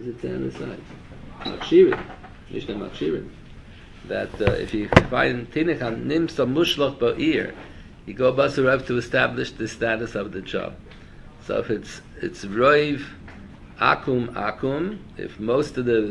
it say on the side? Makshirin. Mishnah Makshirin. That if you find Tinechan Nimsa Mushlach Ba'ir, you go Basarav to establish the status of the child. So if it's Roiv Akum, if most of the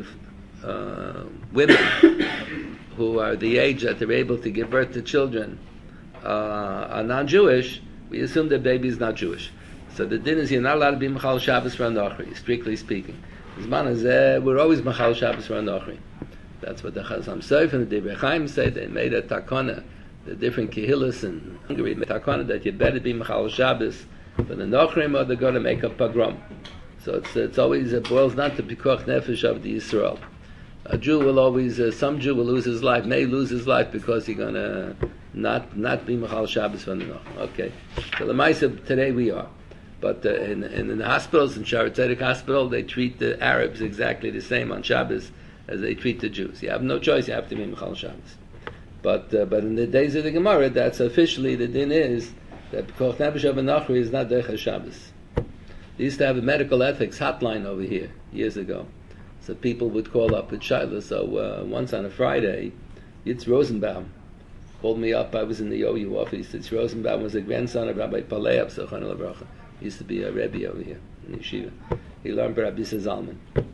women who are the age that they're able to give birth to children are non-Jewish, we assume the baby is not Jewish. So the din is you're not allowed to be Machal Shabbos for Anochri, strictly speaking. We're always Machal Shabbos for Anochri. That's what the Chazam Sof and the Divrei Chaim say. They made a takana, the different kehillas in Hungary made a takana that you better be Machal Shabbos for the Nochrim or they're going to make a pogrom. So it's always, it boils down to Pikuach Nefesh of the Yisrael. A Jew will always, some Jew will lose his life, may lose his life because he's going to not be Machal Shabbos for the Nochrim. Okay. So the Maisa, today we are. But in the hospitals, in Shaare Zedek Hospital, they treat the Arabs exactly the same on Shabbos as they treat the Jews. You have no choice, you have to be Mechal Shabbos. But in the days of the Gemara, that's officially the din is that Koch Nefesh of Nachri is not Derech Shabbos. They used to have a medical ethics hotline over here years ago. So people would call up with Shaila. So once on a Friday, Yitz Rosenbaum called me up. I was in the OU office. Yitz Rosenbaum was a grandson of Rabbi Paleab, Zechron Lebracha. He used to be a Rebbe over here in Yeshiva. He learned by Rabbi Zalman.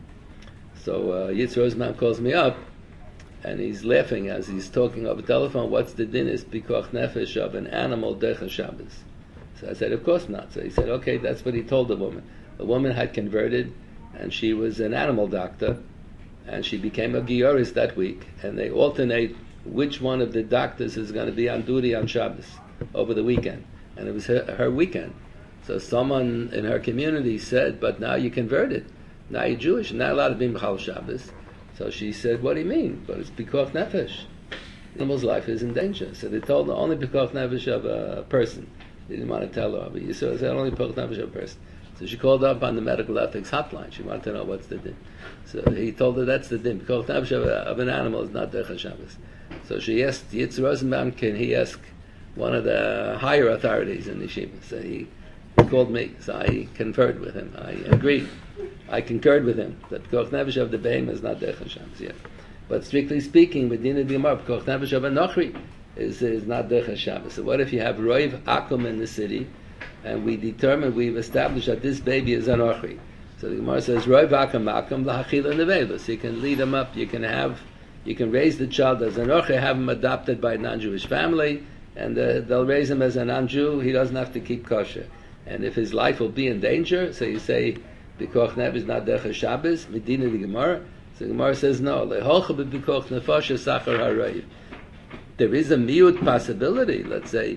So Yitz Rosenbaum calls me up, and he's laughing as he's talking over the telephone. What's the din is Pikuach Nefesh of an animal Derech Shabbos? So I said, of course not. So he said, okay, that's what he told the woman. The woman had converted, and she was an animal doctor, and she became a Gioris that week, and they alternate which one of the doctors is going to be on duty on Shabbos over the weekend. And it was her weekend. So someone in her community said, but now you converted. Now you're Jewish, you're not allowed to be Mechal Shabbos. So she said, what do you mean? But it's Pikuach Nefesh. The animal's life is in danger. So they told her only Pikuach Nefesh of a person. They didn't want to tell her. But Yisrael said only Pikuach Nefesh of a person. So she called up on the medical ethics hotline. She wanted to know what's the din. So he told her that's the din. Pikuach Nefesh of an animal is not Derech Shabbos. So she asked Yitz Rosenbaum, can he ask one of the higher authorities in the yeshiva? So he called me, so I conferred with him. I agreed. I concurred with him that Koch Nefesh of the Behem is not Derech Shabbos yet. But strictly speaking, within the Gemara, Koch Nefesh of a Nochri is not Derech Shabbos. So what if you have Roiv Akum in the city, and we've established that this baby is an Nochri? So the Gemara says, Roiv Akum lahachila nevela. So you can lead him up, you can raise the child as an Nochri, have him adopted by a non-Jewish family, and they'll raise him as a non-Jew. He doesn't have to keep kosher. And if his life will be in danger, so you say, Pikuach Nefesh is not Derech Shabbos, Medina the Gemara. So the Gemara says no. Leholcha b'Pikuach Nefesh Sachar Harayiv. There is a miut possibility. Let's say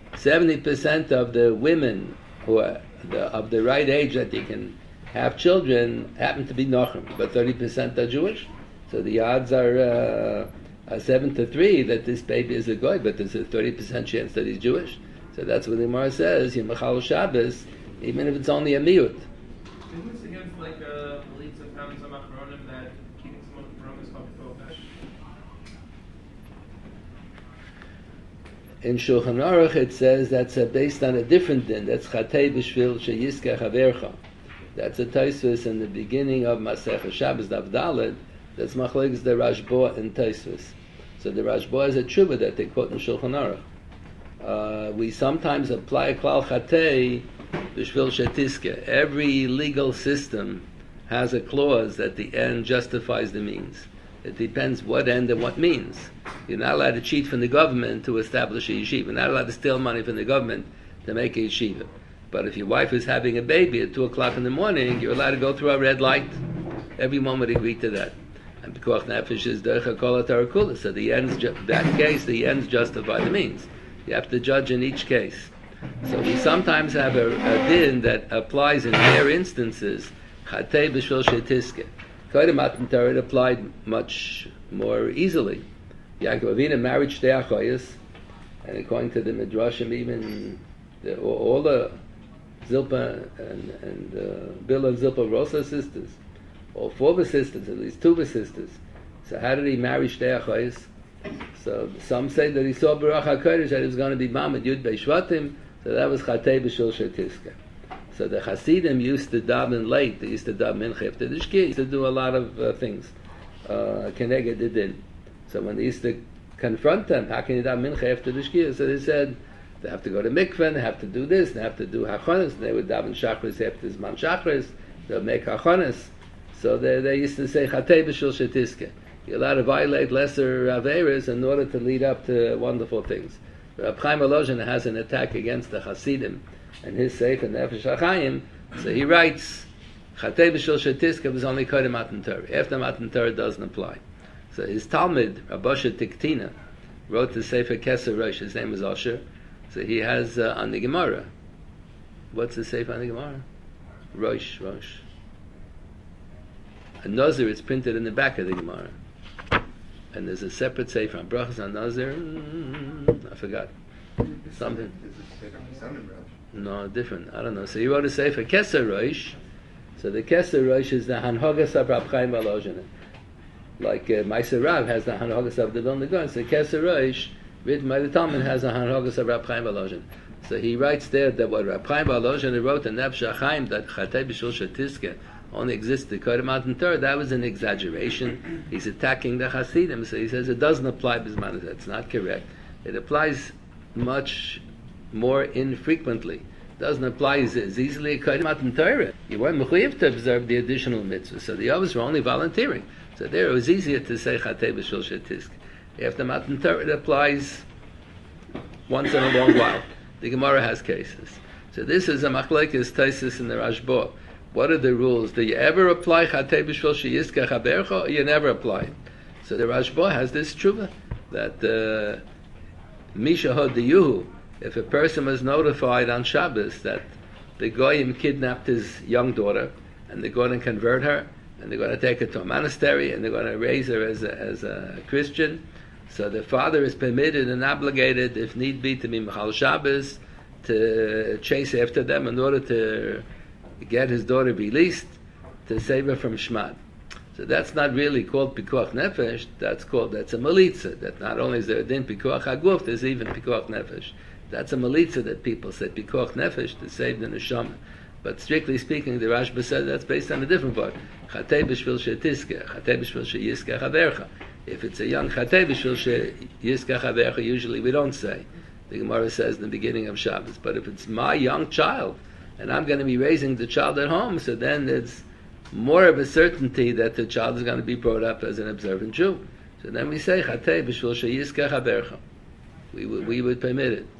70% of the women who are of the right age that they can have children happen to be Nochrim, but 30% are Jewish. So the odds are 7-3 that this baby is a goy, but there's a 30% chance that he's Jewish. So that's what the Gemara says. Yemachal Shabbos, even if it's only a miut. Isn't this against beliefs of having some achronim that keeping someone from is called Pikuach Nefesh? In Shulchan Aruch it says that's based on a different din. That's Chatei B'Shvil Sheyiskeh Havercha. That's a Tosfos in the beginning of Masechah Shabbos Daf Daled. That's Machlokes the Rashba and Tosfos. So the Rashba is a tshuva that they quote in Shulchan Aruch. We sometimes apply a klal Chatei B'Shvil Shetiske. Every legal system has a clause that the end justifies the means. It depends what end and what means. You're not allowed to cheat from the government to establish a yeshiva. You're not allowed to steal money from the government to make a yeshiva. But if your wife is having a baby at 2 o'clock in the morning, you're allowed to go through a red light. Everyone would agree to that. And Pikuach Nefesh is Derech HaKol HaTarakula. So that case, the ends justify the means. You have to judge in each case. So we sometimes have a din that applies in rare instances. Chatei B'Shvil Shetiske. Kodem Matan Torah applied much more easily. Yaakov Avinu married Shtei Achoyos, and according to the Midrashim, even all the Zilpah and Bilhah and Zilpah were also sisters. All 4 were sisters, at least 2 were sisters. So how did he marry Shtei Achoyos? So some say that he saw Baruch HaKodesh that he was going to be Mamad Yud Bei Shvatim, so that was Chatei B'Shvil Shetiske. So the Hasidim used to daven late. They used to daven mincha after the shkia. Used to do a lot of things. Keneged the din. So when they used to confront them, how can you daven mincha after the shkia? So they said they have to go to mikveh, and they have to do this, and they have to do hachonis. And they would daven shachris after Zman shachris. They'll make hachonis. So they used to say chatei b'shul shetiske. You're allowed to violate lesser averas in order to lead up to wonderful things. Reb Chaim Volozhin has an attack against the Hasidim and his Sefer Nefesh HaChaim. So he writes, Chatei b'shul shetiska was only Kodem Matan Torah. After Matan Torah doesn't apply. So his Talmud, Rabosha Tiktina, wrote the Sefer Keser Rosh. His name was Osher. So he has on the Gemara. What's the Sefer on the Gemara? Rosh. A Nazir is printed in the back of the Gemara. And there's a separate Sefer on Brachas on Nazir. I forgot. Something. No, different. I don't know. So he wrote a Sefer Keser Rosh. So the Keser Rosh is the Hanhogas of Rab Chaim Volozhin. Like Meiser Rav has the Hanhogas of the Vilna Gaon. So Keser Rosh, written by the Talmud, has the Hanhogas of Rab Chaim Volozhin. So he writes there that what Rab Chaim Volozhin wrote in Nefesh HaChaim, that Chatei b'shul shetiske only existed Kodem Matan Torah, that was an exaggeration. He's attacking the Hasidim. So he says it doesn't apply Bisman. That's not correct. It applies much more infrequently. It doesn't apply as easily Kodem Matan Torah. You weren't mechuyev to observe the additional mitzvahs. So the others were only volunteering. So there it was easier to say Chatei b'shul shetiske. After Matan Torah, it applies once in a long while. The Gemara has cases. So this is a machlekes taisis in the Rashba. What are the rules? Do you ever apply Chatei b'shul sheyiska chabercha, or you never apply it? So the Rashba has this tshuva that Misha Hod Yuhu, if a person was notified on Shabbos that the Goyim kidnapped his young daughter, and they're going to convert her, and they're going to take her to a monastery, and they're going to raise her as a Christian, so the father is permitted and obligated, if need be, to be Mechal Shabbos, to chase after them in order to get his daughter released, to save her from Shmad. So that's not really called Pikuach Nefesh, that's a Malitza. That not only is there a din Pikuach Haguf, there's even Pikuach Nefesh. That's a Malitza that people say, Pikuach Nefesh, to save the Neshama. But strictly speaking, the Rashba said that's based on a different word. Chatei b'shvil shetiske, Chatei b'shvil sheyiska chavercha. If it's a young Chatei b'shvil sheyiska chavercha, usually we don't say. The Gemara says in the beginning of Shabbos. But if it's my young child, and I'm going to be raising the child at home, so then it's more of a certainty that the child is going to be brought up as an observant Jew. So then we say, Chatei b'shvil sheyiska chavercha. We would permit it.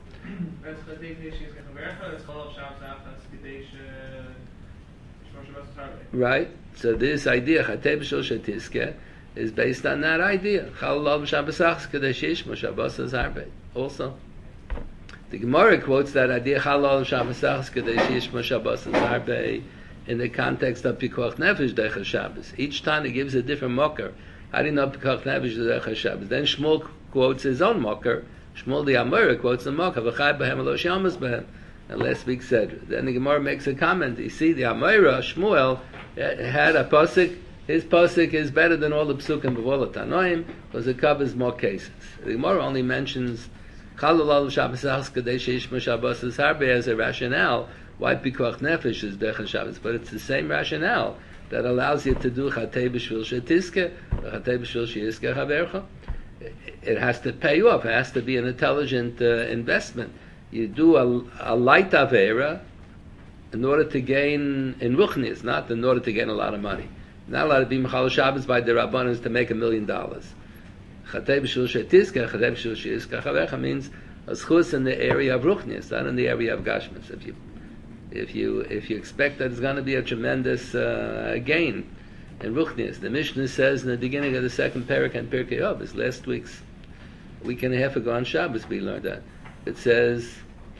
Right? So this idea, Chatei b'shul shetiske, is based on that idea. Chalal b'shabbos kadesh yishmo shabbos harbe. Also, the Gemara quotes that idea, Chalal b'shabbos kadesh yishmo shabbos harbe, in the context of Pikuach Nefesh Deicha Shabbos. Each time it gives a different mocker. How do you know Pikuach Nefesh Deicha Shabbos? Then Shmuel quotes his own mocker. Shmuel the Amora quotes the mocker, V'chai b'hem alo shamas b'hem. And last week said, then the Gemara makes a comment. You see, the Amora, Shmuel, had a pasuk. His pasuk is better than all the psukim of all the Tanoim, because it covers more cases. The Gemara only mentions Chalal al Shabbos Kadesh Yishma Shabbos Harbe as a rationale why Pikuach Nefesh is Deicha Shabbos, but it's the same rationale that allows you to do Chatei b'shvil shetiske, Chatei b'shvil sheyiska chavercha. It has to pay you off. It has to be an intelligent investment. You do a light avera in order to gain in ruchnis, not in order to gain a lot of money. Not allowed to be Mechal Shabbos by the Rabbanos to make $1 million. Chatei b'shul shetiska, Chatei b'shul sheyiska chavercha means a schus in the area of ruchnis, not in the area of gashmis. If you expect that it's going to be a tremendous gain in ruchnis, the Mishnah says in the beginning of the second parak and Pirkei Avos, last week and a half ago on Shabbos we learned that. It says,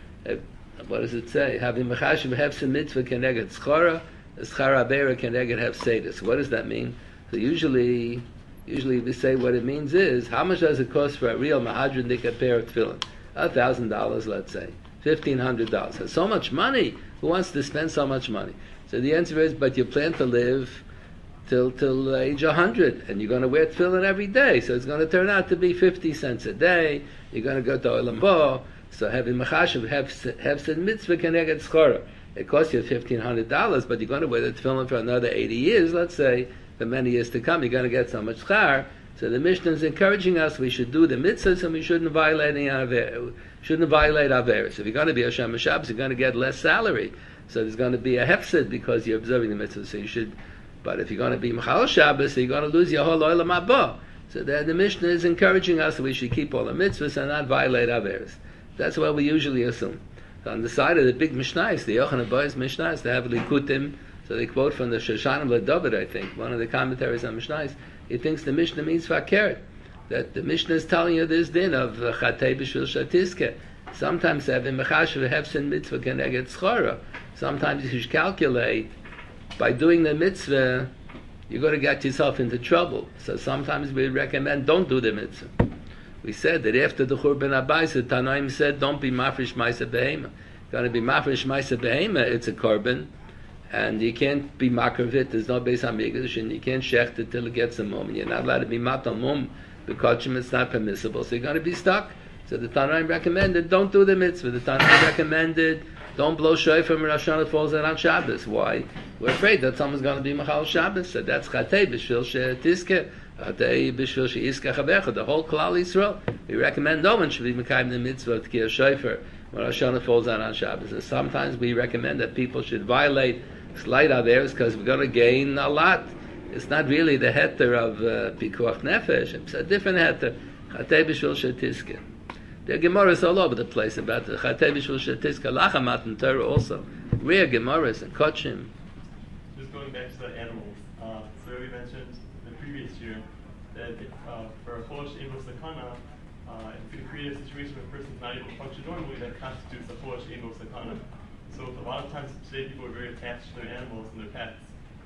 what does it say? Having mechashiv hefsim mitzvah keneged schara, schara beira keneged hefsedis. What does that mean? So usually we say what it means is, how much does it cost for a real mahadran dika pair of tefillin? $1,000, let's say. $1,500. That's so much money. Who wants to spend so much money? So the answer is, but you plan to live till age 100, and you're going to wear tefillin every day, so it's going to turn out to be 50 cents a day. You're going to go to Olam Bo, so having machashav hefsed mitzvah keneged schora. it costs you $1,500, but you're going to wear the tefillin for another 80 years, let's say, for many years to come, you're going to get so much schar. So the Mishnah is encouraging us we should do the mitzvahs and we shouldn't violate averis. If you're going to be a Shem Shabbos, you're going to get less salary. So there's going to be a hefsid because you're observing the mitzvahs. So you should. But if you're going to be Mechal Shabbos, so you're going to lose your whole olam haba. So the Mishnah is encouraging us that we should keep all the mitzvahs and not violate averis. That's what we usually assume. So on the side of the big Mishnahs, the Yochanan Boy's Mishnahs, they have Likutim. So they quote from the Shoshanim LeDavid, I think, one of the commentaries on Mishnahs. He thinks the Mishnah means fakeret. That the Mishnah is telling you this din of chatei b'shvil shatiske. Sometimes having mechashav hefsin mitzvah keneged schara. Sometimes you should calculate by doing the mitzvah, you're going to get yourself into trouble. So sometimes we recommend don't do the mitzvah. We said that after the Churban Abayis, the Tanaim said don't be mafresh ma'aseh behema. Going to be mafresh ma'aseh behema, it's a korban. And you can't be makar of it, there's no base hamikdash, and you can't shecht it till it gets a mum. You're not allowed to be matal mum, because it's not permissible, so you're going to be stuck. So the Tanaim recommended, don't do the mitzvah. The Tanaim recommended, don't blow shofar when Rosh Hashanah falls on Shabbos. Why? We're afraid that someone's going to be machal Shabbos, so that's chatei b'shvil she'tiske, chatei b'shvil she'iska chavecha, the whole Klal Yisrael. We recommend no one should be mekayim the mitzvah of tkiyah shofar when Rosh Hashanah falls on Shabbos. And sometimes we recommend that people should violate slight averes because we're going to gain a lot. It's not really the heter of pikuach nefesh. It's a different heter. Chatei b'shvil she'tiske. There are Gemaras all over the place about the Chatei b'shvil she'tiske. Lachamat in Torah also. Rare Gemaras and Kochim. Just going back to the animals. So we mentioned the previous year that for a Cholosh Emos Sakana, if you create a situation where a person is not able to function normally, that constitutes a Cholosh Emos Sakana. So a lot of times today people are very attached to their animals and their pets.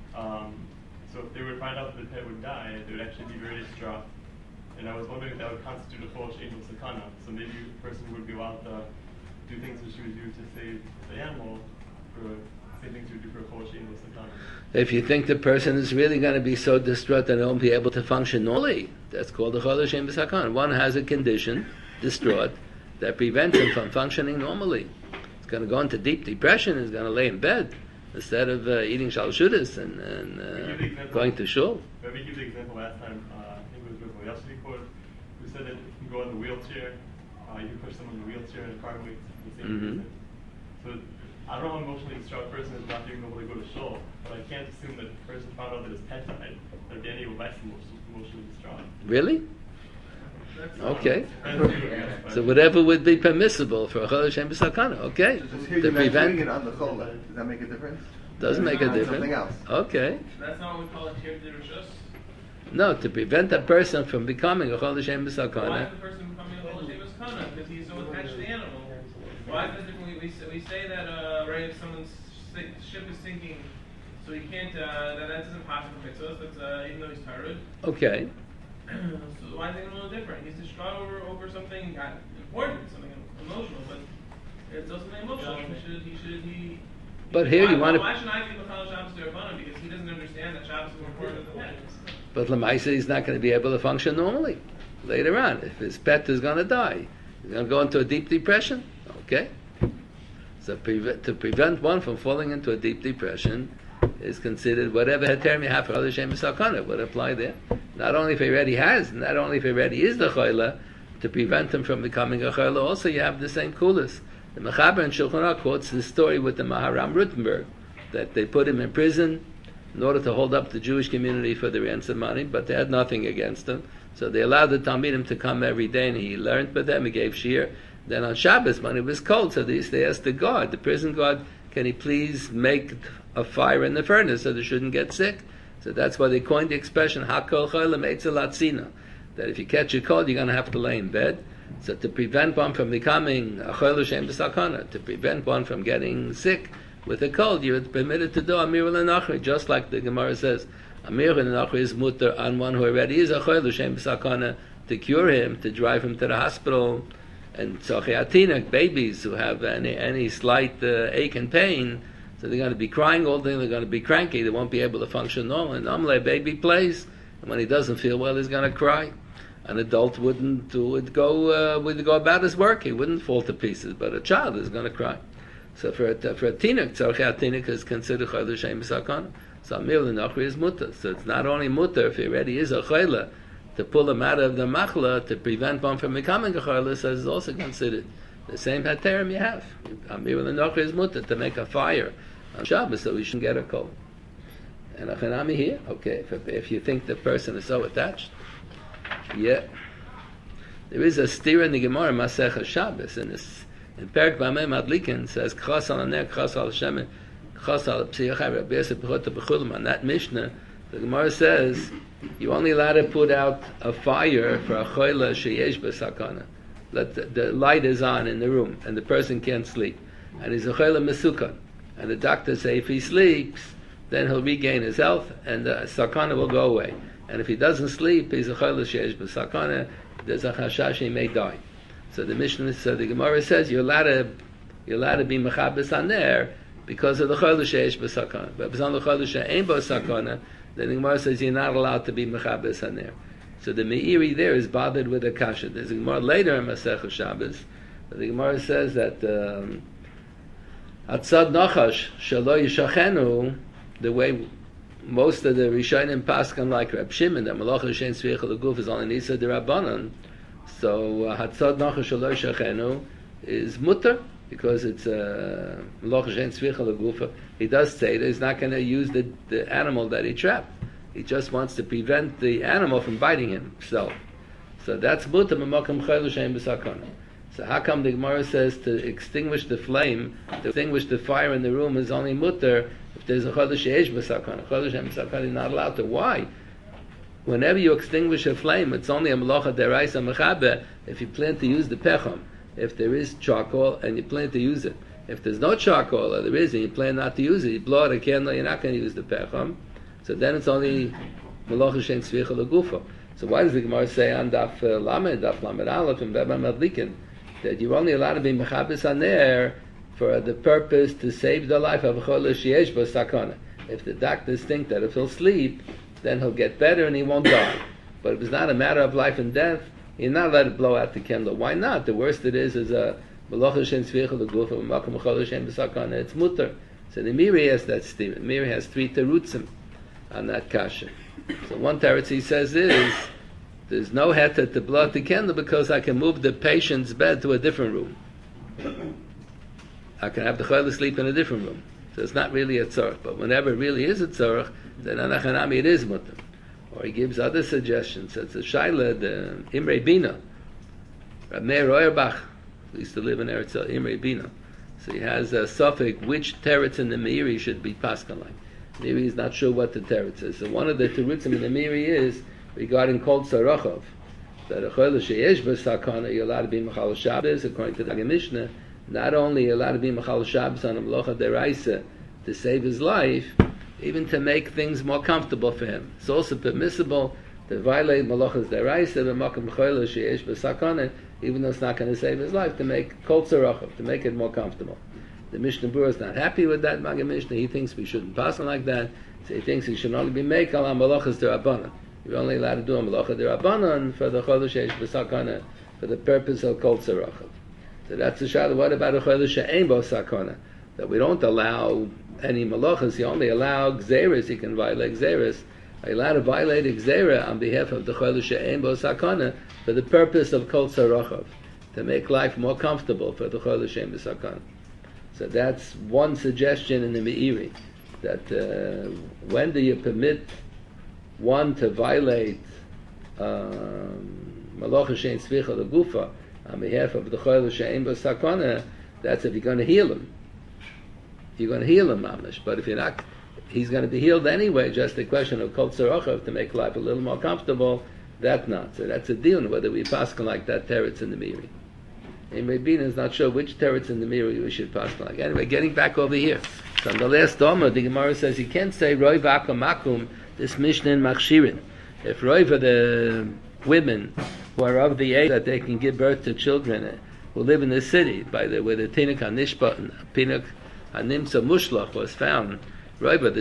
So if they would find out that the pet would die, they would actually be very distraught. And I was wondering if that would constitute a Cholosh Emos Sakana. So maybe a person would be allowed to do things that she would do to save the animal for the same things you would do for a Cholosh Emos Sakana. If you think the person is really going to be so distraught that they won't be able to function normally, that's called a Cholosh Emos Sakana. One has a condition, distraught, that prevents him from functioning normally. He's going to go into deep depression. He's going to lay in bed instead of eating shalshudas and going to shul. Let me give the example last time. I think it was with Yossi Court, who said that if you can go in the wheelchair, you can push someone in the wheelchair and a car weight the same person. So I don't know how emotionally distraught a person is not being able to go to shul, but I can't assume that if a person found out that his pet died, that would be any less emotionally distraught. Really? Okay. So whatever would be permissible for a Cholosh Emos Sakana, okay. To prevent it on the chola, does that make a difference? Doesn't make a difference. Something else. Okay. That's not what we call a tir d'rishus. No, to prevent a person from becoming a Cholosh Emos Why Sakana. is the person becoming a Cholosh Emos Sakana? Because he's so attached to the animal. Why is it different? We say that right, if someone's ship is sinking, so he can't. That's impossible for mitzvahs. That's even though he's tired. Okay. So why is it a little different? He's distraught over something important, something emotional, but it's also emotional. He But here you want to. Why should I give a fellow Shabbos to Rabbanan? Because he doesn't understand that Shabbos is more important than the pet. But Lamaisa, he's not going to be able to function normally later on. If his pet is going to die, he's going to go into a deep depression. Okay. So to prevent one from falling into a deep depression is considered whatever heterim you have for Cholosh Emos Sakana would apply there. Not only if he already has, not only if he already is the choila, to prevent him from becoming a choila, also you have the same kulas. The Mechaber and Shulchan Aruch quotes the story with the Maharam Rutenberg, that they put him in prison in order to hold up the Jewish community for the ransom money, but they had nothing against him. So they allowed the Talmidim to come every day, and he learned with them, he gave shir. Then on Shabbos, when it was cold, so they asked the guard, the prison guard, can he please make a fire in the furnace so they shouldn't get sick? So that's why they coined the expression, Hakol Cholam Eitzel Atzina, that if you catch a cold, you're going to have to lay in bed. So to prevent one from becoming a Cholosh Emos Sakana, to prevent one from getting sick with a cold, you're permitted to do Amir L'Nachri, just like the Gemara says, Amir L'Nachri is mutter on one who already is a Cholosh Emos Sakana, to cure him, to drive him to the hospital. And Tzachei babies who have any slight ache and pain, so they're going to be crying all day, they're going to be cranky, they won't be able to function normally. Normally a baby plays, and when he doesn't feel well, he's going to cry. An adult would go about his work, he wouldn't fall to pieces, but a child is going to cry. So for a tinuk, tzarchei tinuk is considered chayla shein b'sakana. So amir l'nachri is mutter. So it's not only mutter if he already is a chayla, to pull him out of the machla to prevent one from becoming a chayla, so it's also considered the same heterim you have. Amir l'nachri is mutter to make a fire on Shabbos so we shouldn't get a cold. And achanami here, okay, if you think the person is so attached, yeah. There is a stira in the Gemara Masech Shabbos, and in Perek Bamei Madlikin says Chas al Aner, Chas al Shem, Chas al Psiachai, Rabbi Yosef Bechot Bechulam. On that Mishnah, the Gemara says you only allowed to put out a fire for a choila sheyesh b'sakana. The light is on in the room, and the person can't sleep, and he's a choila mesukan. And the doctor say if he sleeps, then he'll regain his health, and the sakana will go away. And if he doesn't sleep, he's a choila sheyesh b'sakana. There's a chashash he may die. So the Mishnah, so the Gemara says you're allowed to be mechabes on there because of the cholah sheish b'sakana. But if it's on the cholah she'ein b'sakana, then the Gemara says you're not allowed to be mechabes on there. So the Meiri there is bothered with a kasha. There's a Gemara later in Masech Shabbos, but the Gemara says that atzad nachash shelo yishachenu, the way most of the Rishonim paskan like Reb Shimon, that malacha shein tzvicha l'guf is only nisa d'Rabbanan. So hatzad nachash shelo yishachenu is mutter because it's malacha shein tzvicha l'guf. He does say that he's not going to use the animal that he trapped. He just wants to prevent the animal from biting himself. So that's mutter b'makom chayil shein b'sakana. So how come the Gemara says to extinguish the flame, to extinguish the fire in the room is only mutter if there's a chodesh yesh b'sakana? Chodesh yesh b'sakana is not allowed to. Why? Whenever you extinguish a flame, it's only a malacha deraisa mechaber if you plan to use the pecham. If there is charcoal and you plan to use it. If there's no charcoal or there is and you plan not to use it, you blow out a candle, you're not going to use the pecham. So then it's only malacha shein tzvicha l'gufa. So why does the Gemara say on daf lamed aleph and beba madlikin that you're only allowed to be mechabes on there for the purpose to save the life of a chodesh yesh b'sakana? If the doctors think that if he'll sleep, then he'll get better and he won't die. But if it's not a matter of life and death, you're not allowed to blow out the candle. Why not? The worst it is a malacha shein tzvicha l'gufa v'makom chodesh yesh b'sakana. It's mutter. So the Miri has that statement. Miri has 3 terutzim on that kasha. So one teretz he says is there's no heter to blow out the candle because I can move the patient's bed to a different room. I can have the chayla sleep in a different room. So it's not really a tzorach. But whenever it really is a tzorach, then anachanami it is mutter. Or he gives other suggestions. It's a shaila, the Imre Bina. Rab Meir Auerbach used to live in Eretz Imre Bina. So he has a suffix which teretz in the Meiri should be paskan like. Meiri is not sure what the teretz is. So one of the terutzim in the Meiri is regarding Kol Tzarachov, that a chodesh sheyesh b'sakana you're allowed to be mechal Shabbos according to the Mishnah. Not only allowed to be mechal Shabbos on a malacha deraisa to save his life, even to make things more comfortable for him. It's also permissible to violate malachas deraisa b'makom chodesh sheyesh b'sakana, even though it's not going to save his life, to make Kol Tzarachov, to make it more comfortable. The Mishnah Berurah is not happy with that Maggid Mishnah. He thinks we shouldn't pass on like that. So he thinks he should only be make al malachas derabanan. You're only allowed to do a malacha derabanan for the chodesh yesh b'sakana for the purpose of Kol Tzarachov. So that's the shadow. What about a chodesh she'ein b'sakana? That we don't allow any malachas. You only allow gzeres. You can violate gzeres. Are you allowed to violate a gzera on behalf of the chodesh she'ein b'sakana for the purpose of Kol Tzarachov, to make life more comfortable for the chodesh she'ein b'sakana? So that's one suggestion in the Meiri, that when do you permit one to violate malacha shein tzvicha l'gufa on behalf of the chodesh she'ein b'sakana? That's if you're going to heal him. You're going to heal him, mamish. But if you're not, he's going to be healed anyway. Just a question of Kol Tzarachov to make life a little more comfortable. That's not. So that's a deal whether we pass like that teretz in the Meiri. Imre Bina is not sure which teretz in the Meiri we should pass like. Anyway, getting back over here. So on the last Doma, the Gemara says you can't say Roi v'akum makum, this Mishnah in Machshirin. If Roi for the women who are of the age that they can give birth to children, who live in the city, where the Tinuk HaNishpat, Pinuk HaNimsa Mushlach was found, Roi for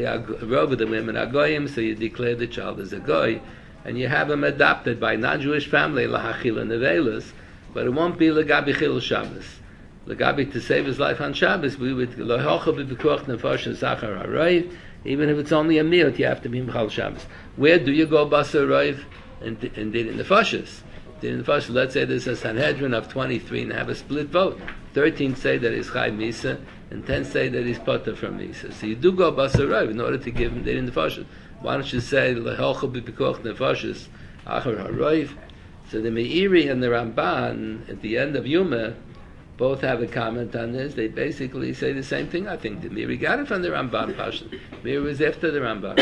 the women are goyim, so you declare the child as a goy, and you have him adopted by non-Jewish family, lahachila nevelas, but it won't be legabi chil Shabbos. Lagabi, to save his life on Shabbos, we would lohocha b'pikuach nefashos zachar haroiv. Even if it's only a miut, you have to be mechal Shabbos. Where do you go basar roiv? In din nefashos. Din nefashos. Let's say there's a Sanhedrin of 23 and have a split vote. 13 say that he's chai misa, and 10 say that he's potter from misa. So you do go basar roiv in order to give him din nefashos. Why don't you say lohocha b'pikuach nefashos achar haroiv? So the Meiri and the Ramban at the end of Yuma both have a comment on this. They basically say the same thing. I think the Meiri got it from the Ramban Pasha. Meiri was after the Ramban.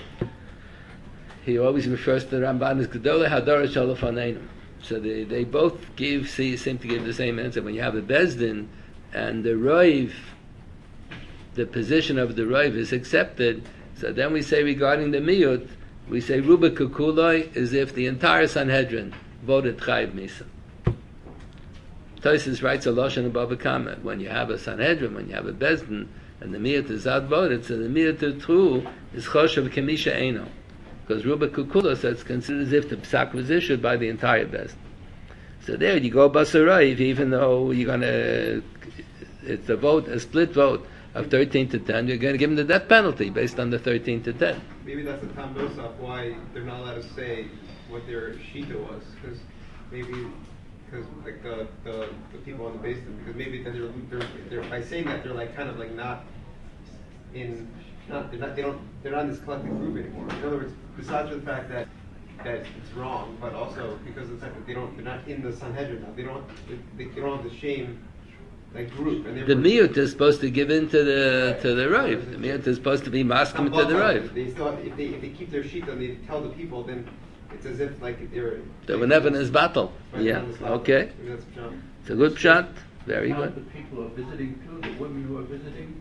He always refers to the Ramban as Gedolei Hadorah Shalofaneinu. So they both seem to give the same answer. When you have a Bezdin and the Roiv, the position of the Roiv is accepted, so then we say regarding the Miyut, we say Ruba Kukuloi as if the entire Sanhedrin voted Chayiv Misa. Tosfos writes a lashon above a comment. When you have a Sanhedrin, when you have a Bezdin, and the Miyut is outvoted, so the Miyut Tru is Choshev Kemisha Eino. Because Ruba Kukula says it's considered as if the Psak was issued by the entire Bezdin. So there you go Basarayv, even though you're going to, it's a split vote of 13 to 10, you're going to give them the death penalty based on the 13 to 10. Maybe that's the Tam Dosaf why they're not allowed to say what their shita was, because like the people on the basement, because maybe then they're by saying that they're like kind of like they're not in this collective group anymore. In other words, besides the fact that it's wrong, but also because of the fact that they're not in the Sanhedrin now, they don't have the shame like group. And the Miyut is supposed to give in to the Rav. The Miyut is supposed to be masking to the Rav. They still have, if they keep their sheet and they tell the people, then it's as if like they were never in his battle. Yeah. Okay. It's a good pshat. Very good. The people are visiting too. The women who are visiting.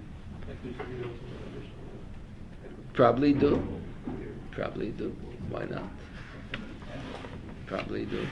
Probably do. Why not? Probably do.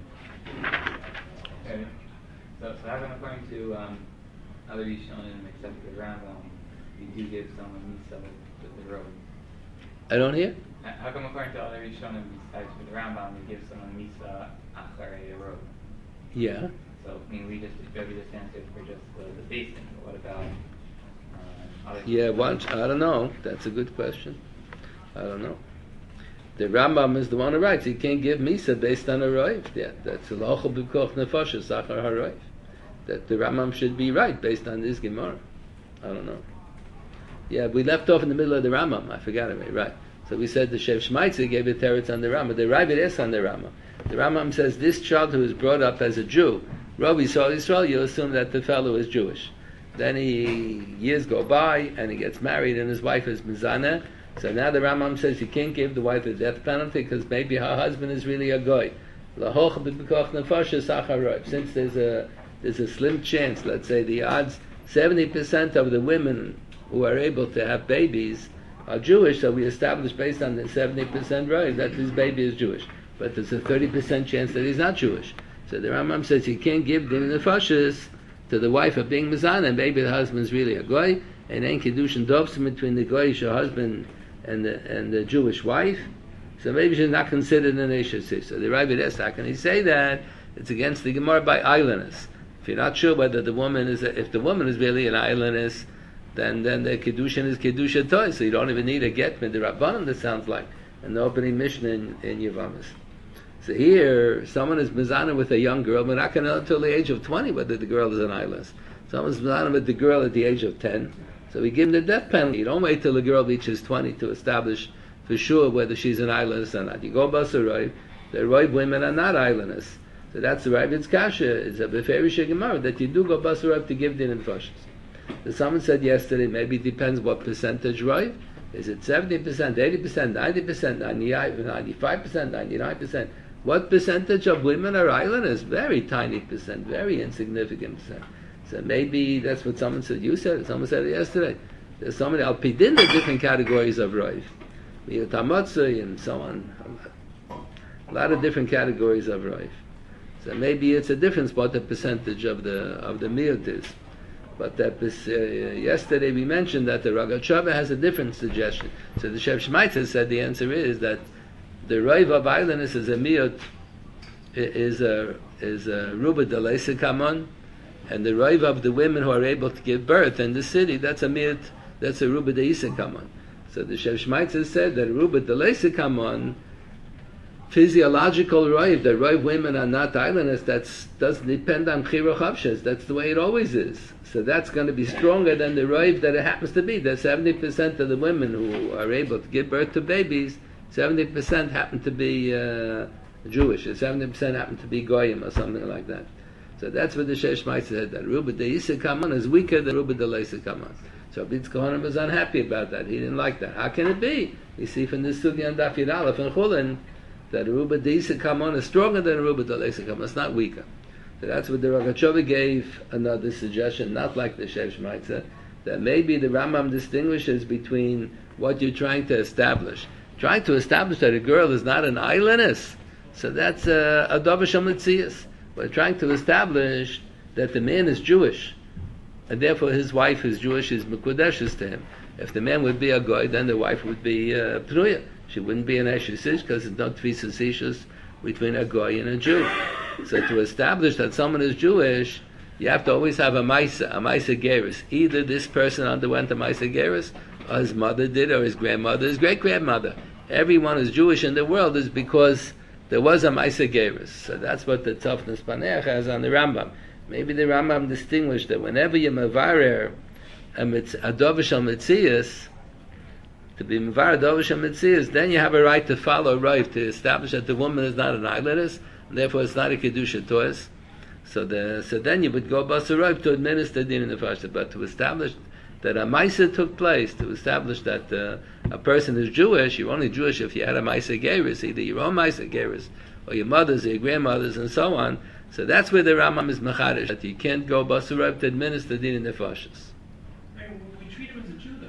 Okay. So having according to other Rishonim except the Rambam, you do give someone Misa with the robe. I don't hear. How come according to other Rishonim besides for the Rambam, you give someone Misa Acharei a robe? Yeah. So we just answered for just the basin. What about other? Yeah. I don't know. That's a good question. I don't know. The Rambam is the one who writes. He can't give Misa based on a roiv. Yeah, that's a lochel b'koch nefashos achar haroiv. That the Rambam should be right based on this Gemara. I don't know. Yeah, we left off in the middle of the Rambam. I forgot it. Right. So we said the Shev Shmaitzer gave a teretz on the Rambam. The Ravid is on the Rambam. The Rambam says this child who is brought up as a Jew, Rabbi Yisrael, you assume that the fellow is Jewish. Then years go by and he gets married and his wife is Mizaneh. So now the Rambam says you can't give the wife a death penalty because maybe her husband is really a goy. Since there's a slim chance, let's say the odds, 70% of the women who are able to have babies are Jewish, so we establish based on the 70% right that this baby is Jewish. But there's a 30% chance that he's not Jewish. So the Rambam says you can't give the nefashos to the wife of being Mizaneh, and maybe the husband's really a goy, and ain't kedushin dovsim between the goyish husband and the Jewish wife, so maybe she's not considered an Eishes. So the Ravid is, how can he say that? It's against the Gemara by islanders. If you're not sure whether the woman is, if the woman is really an islandess, then the Kedushin is Kedusha Toy, so you don't even need a get with the Rabbanim, that sounds like, in the opening Mishnah in Yevamos. So here, someone is Mizaneh with a young girl, but not going to know until the age of 20 whether the girl is an islandess. Someone's Mizaneh with the girl at the age of 10, so we give him the death penalty. You don't wait till the girl reaches 20 to establish for sure whether she's an islandess or not. You go bus a roiv, the roiv women are not islandess. So that's the Ravid's kasha. It's a beferish Gemara that you do go bus a roiv to give din and fashos. So someone said yesterday, maybe it depends what percentage roiv. Is it 70%, 80%, 90%, 95%, 99%? What percentage of women are islanders? Very tiny percent, very insignificant percent. So maybe that's what someone said. You said it. Someone said it yesterday. There's so many alpidin, the different categories of roiv, miyutamotzei and so on. A lot of different categories of roiv. So maybe it's a difference what the percentage of the miyut is. But that yesterday we mentioned that the Rogatchover has a different suggestion. So the Shev Shmaitzer said the answer is that the roiv of islanders is a miyut, is a ruba deleise kamon. and the Raiv of the women who are able to give birth in the city, that's a Ruba Deisa Kamon. So the Shev Shmaitzer said that Ruba Deisa Kamon, physiological Raiv, that Raiv women are not islanders, that doesn't depend on Chira Chavshes. That's the way it always is. So that's going to be stronger than the Raiv that it happens to be. That 70% of the women who are able to give birth to babies, 70% happen to be Jewish, or 70% happen to be Goyim, or something like that. So that's what the Shev Shmaitzer said, that Ruba Deisa Kamon is weaker than Ruba Deisa Kamon. So Bitz Kohanim was unhappy about that. He didn't like that. How can it be? You see from this Sugya and Daf Yud Aleph and Chulin that Ruba Deisa Kamon is stronger than Ruba Deisa Kamon. It's not weaker. So that's what the Rogatchover gave another suggestion, not like the Shev Shmaitzer, that maybe the Rambam distinguishes between what you're trying to establish. Trying to establish that a girl is not an islandess, so that's a Dover Shel Metzias. We're trying to establish that the man is Jewish, and therefore his wife is Jewish, is Mekudeshes to him. If the man would be a Goy, then the wife would be Pruya. She wouldn't be an Eshes Ish, because it's not Tvisas Ishus between a Goy and a Jew. So to establish that someone is Jewish, you have to always have a Maisa Geris. Either this person underwent a Maisa Geris, or his mother did, or his grandmother, his great-grandmother. Everyone who's Jewish in the world is because there was a Maisa Geris. So that's what the Tzofnas Paneach has on the Rambam. Maybe the Rambam distinguished that whenever you mevarer a Dover Shel Metzias, to be mevarer Dover Shel Metzias, then you have a right to follow Rav, to establish that the woman is not an islandess, and therefore it's not a Kedusha Tois. So then you would go Basar Rav to administer Din in the Fasha, but to establish that a Maisa took place, to establish that a person is Jewish, you're only Jewish if you had a Maisa Geris, either your own Maisa Geris, or your mother's, or your grandmother's, and so on. So that's where the Rambam is machadish, that you can't go Basar Rav to administer Din in the Fashas. We treat him as a Jew,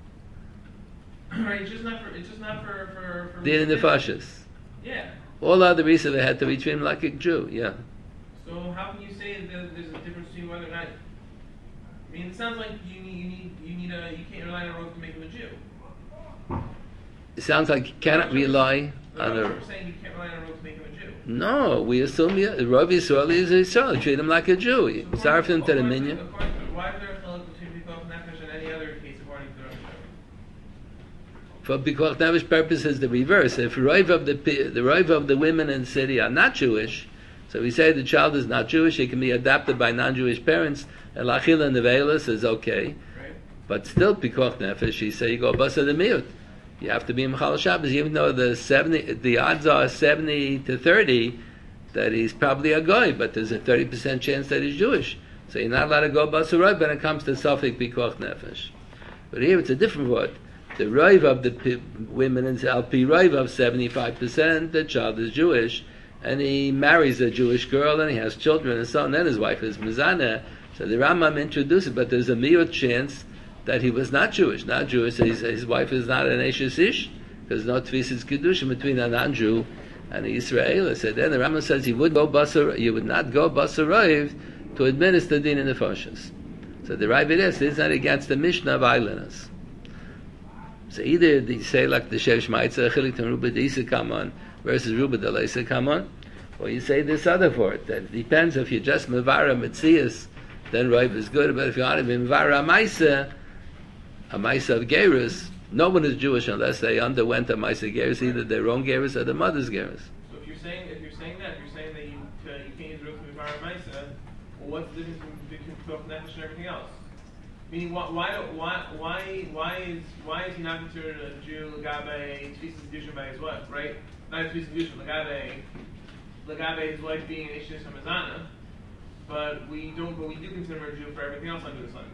though. Right? It's just not for Din in the Fashas. Yeah. All other reasons they had to be treated like a Jew, yeah. So how can you say that there's a difference between whether or not? I mean, it sounds like you can't rely on a rope to make him a Jew. It sounds like you cannot rely on a... We're saying you can't rely on a rope to make him a Jew. No, we assume Rav Yisrael is a Yisrael. Treat him like a Jew. Sorry for him to the minyan. Why is there a chiluk between Pikuach Nefesh and any other case according to the Rosh For Pikuach Nefesh purposes, the reverse. If the Rav of the women in the city are not Jewish, so we say the child is not Jewish, he can be adopted by non-Jewish parents, and Lachila Nevelis is okay. Right. But still, Pikuach Nefesh, he say you go Basa the Miut. You have to be Mechal Shabbos, even though the odds are 70 to 30 that he's probably a Goy, but there's a 30% chance that he's Jewish. So you're not allowed to go Basar Rav when it comes to Safek Pikuach Nefesh. But here it's a different word. The Rav of the women in Alpi Rav of 75%, the child is Jewish, and he marries a Jewish girl, and he has children and so on, and then his wife is Mizana. So the Rambam introduced it, but there's a mere chance that he was not Jewish. So his wife is not an Eshes Ish, because no Tvisas Kedusha between a non-Jew and an Israeli. So then the Rambam says you would not go Basar Rav to administer Din in the Fashas. So the Rav is not against the Mishnah of islanders. So either they say like the Shev Shmaitzer, Chilik to Ruba Deisa Kamon versus Ruba Deisa Kamon, or you say this other for it, that it depends if you're just Mevara Metzias, then Rav is good, but if you want to be Mevara a Maisa of Gerus, no one is Jewish unless they underwent a Maisa Gerus, either their own Gerus or their mother's Gerus. So if you're saying that you can't use rope to Mevara Maisa, well, what's the difference between Pikuach Nefesh and everything else? Meaning, why is he not considered a Jew? Lagabe Tvisas Kedusha by his wife, right? Not Tvisas Kedusha, Lagabe his wife being an Ishes Hamazana, but we do consider her a Jew for everything else under the sun.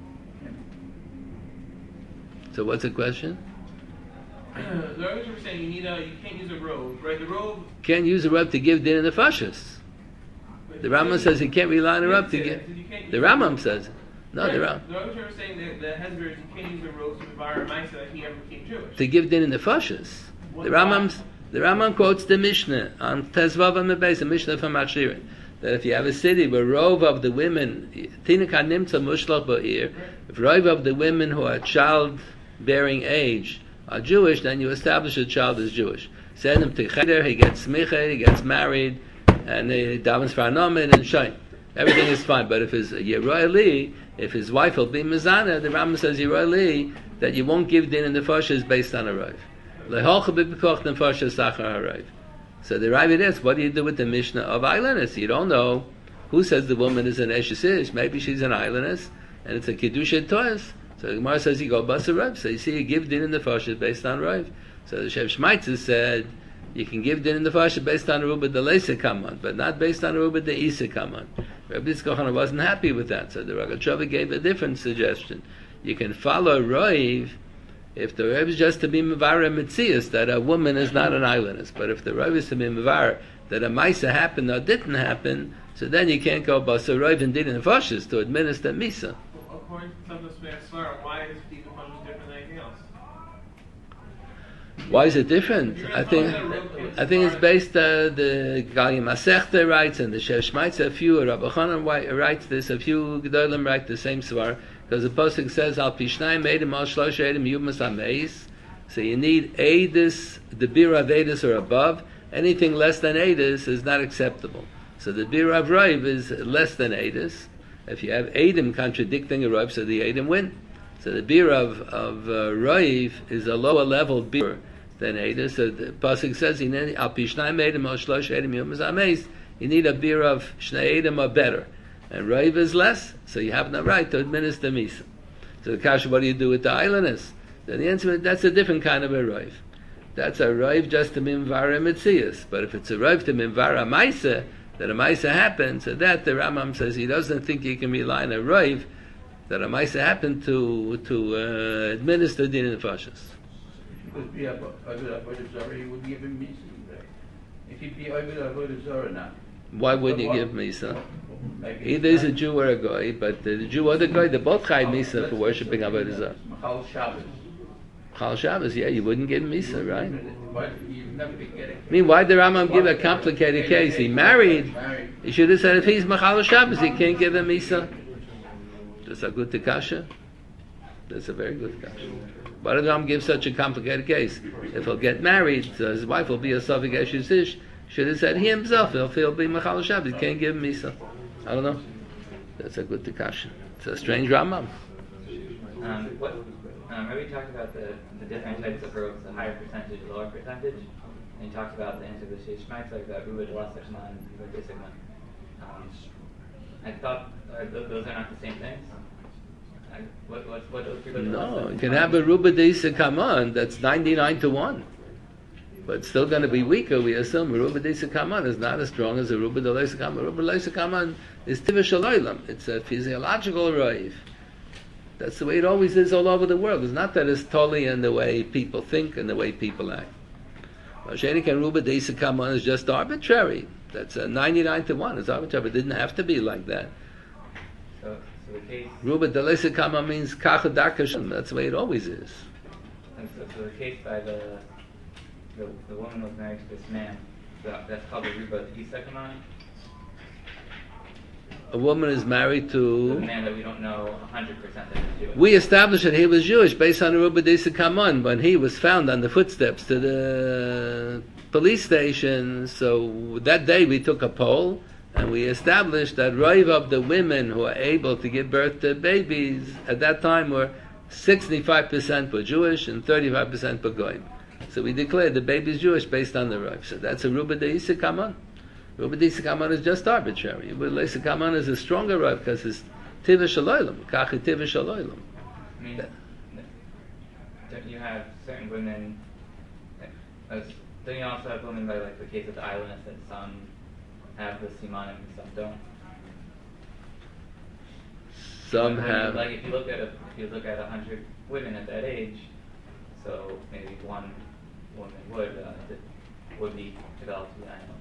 So what's the question? The Rav was saying you can't use a robe, right? The robe can't use a robe to give Din in the Fashas. The Rambam says he can't rely on a robe to give. The Rambam says. No, right. the Rambam. The Rav was saying that the Hezbollah, you can't use a robe to Mevara Maisa that he ever became Jewish. To give Din in the Fashas. The Rambam quotes the Mishnah on Tezvav and Mebeis, the Mishnah from Achirin, that if you have a city where rove of the women, Tinik Hanimtza Mushlach Ba'ir, if rove of the women who are childbearing age are Jewish, then you establish a child is Jewish. Send him to Cheder, he gets smicha, he gets married, and he davens for Anomen and Shain. everything is fine. But if his Yeroili, if his wife will be Mizana, the Rambam says Yeroili, that you won't give din in the nefashos based on a Rav. Leholcha b'pikoch nefashos sachar harav. So the Rav is, what do you do with the Mishnah of islanders? You don't know who says the woman is an Eshes Ish. Maybe she's an islandess, and it's a Kedusha Toas. So the Gemara says you go bust a Rav. So you see, you give din in the nefashos based on Rav. So the Shev Shmaitzer said, you can give din in the nefashos based on Aruba de Leisa Kaman, but not based on Aruba de Isa Kaman. Rabbi Yitzchak wasn't happy with that, so the Rogatchover gave a different suggestion. You can follow Rav if the Rav is just to be Mevara Metzias, that a woman is not an islandess. But if the Rav is to be Mevara, that a Maisa happened or didn't happen, so then you can't go Basa Rav and din in the nefashos to administer Misa. According to some of the Svara, why is din in the nefashos different than anything else? Why is it different? I think it's based the Galim Masechta writes and the Shev Shmaitzer, a few Rabbi Chanan writes this, a few Gedolim write the same svar, because the pasuk says Al Pishnayim Eidim Al Shlosh Eidim Yumas Ameis. So you need Eidus, the Bir of Eidus or above. Anything less than Eidus is not acceptable. So the Bir of Rav is less than Eidus. If you have Eidim contradicting a Rav, so the Eidim win. So the Bir of Rav is a lower level Bir than Eidus. So the pasuk says Al Pishnayim Eidim Al Shlosh Eidim Yumas Ameis. You need a Bir of Shnei Eidim or better. And Rav is less, so you have no right to administer Misa. So the Kasha, what do you do with the islanders? Then the answer is, that's a different kind of a Rav. That's a Rav just to Mimvara Metzias. But if it's a Rav to Mimvara Maisa, that a Maisa happened, so that the Rambam says he doesn't think you can rely on a Rav that a Maisa happened to administer din in the nefashos. Because be Avodah Zarah, he would give him Misa. If he'd be Avodah Zarah now. Why wouldn't you give Misa? Either he's a Jew or a Goy, but the Jew or the Goy, they both chai Misa for worshipping Avodah Zarah. Chal Shabbos. Chal Shabbos, yeah, you wouldn't give Misa, right? You'd never be getting. I mean, why did Rambam give a complicated case? He married. He should have said if he's Machal Shabbos, he can't give him Misa. That's a good Tekasha. That's a very good Tekasha. Why did Rambam give such a complicated case? If he'll get married, his wife will be a Safik Eshes Ish. Should have said he himself, if he'll be Machal Shabbos, he can't give him Misa. I don't know. That's a good Tekasha. It's a strange Rambam. Maybe talked about the different types of robes, the higher percentage, lower percentage, and you talked about the answer to the Shev Shmaitzer, like that Ruba de Lasachman and Ruba de Sigman. I thought those are not the same things. What those Ruba de No, you can have a Ruba de Isakaman that's 99-1. But it's still going to be weaker, we assume. Ruba de Isakaman is not as strong as a Ruba de Isakaman. Ruba de Isakaman is Tivish Aloilam. It's a physiological Raiv. That's the way it always is all over the world. It's not that it's totally in the way people think and the way people act. Shenik and Ruba de Isakaman is just arbitrary. That's a 99-1. It's arbitrary. It didn't have to be like that. So the case... Ruba de Isakaman means Kachadakashim. That's the way it always is. And so the case by the woman was married to this man, that's called the Ruba de Isakaman. A woman is married to... A man that we don't know 100% that he's Jewish. We established that he was Jewish based on the Ruba de Isakaman when he was found on the footsteps to the police station. So that day we took a poll and we established that Raiv of the women who are able to give birth to babies at that time were 65% were Jewish and 35% were Goyim. So we declared the baby is Jewish based on the Raiv. So that's a Ruba de Isakaman. Ruba de Isakaman is just arbitrary. Ruba de Isakaman is a stronger Rav because it's Tivish Aloilam. Kachi Tivish Aloilam. I mean, don't you have certain women, don't you also have women by like the case of the islanders that some have the Simanim and some don't? Some When have... like if you look at 100 women at that age, so maybe one woman would be developed to the animal.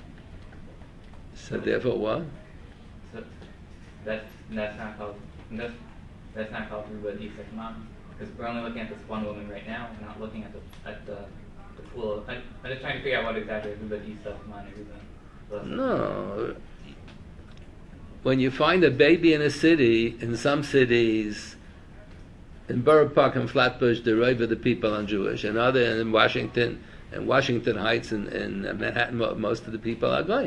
So therefore what? So that's not called Ruba de Isakaman, because we're only looking at this one woman right now. We're not looking at the pool. I'm just trying to figure out what exactly Ruba de Isakaman and Ruba. No. When you find a baby in a city, in some cities, in Borough Park and Flatbush, the Rav of the people are Jewish, and other in Washington Heights and Manhattan, most of the people are Goyim.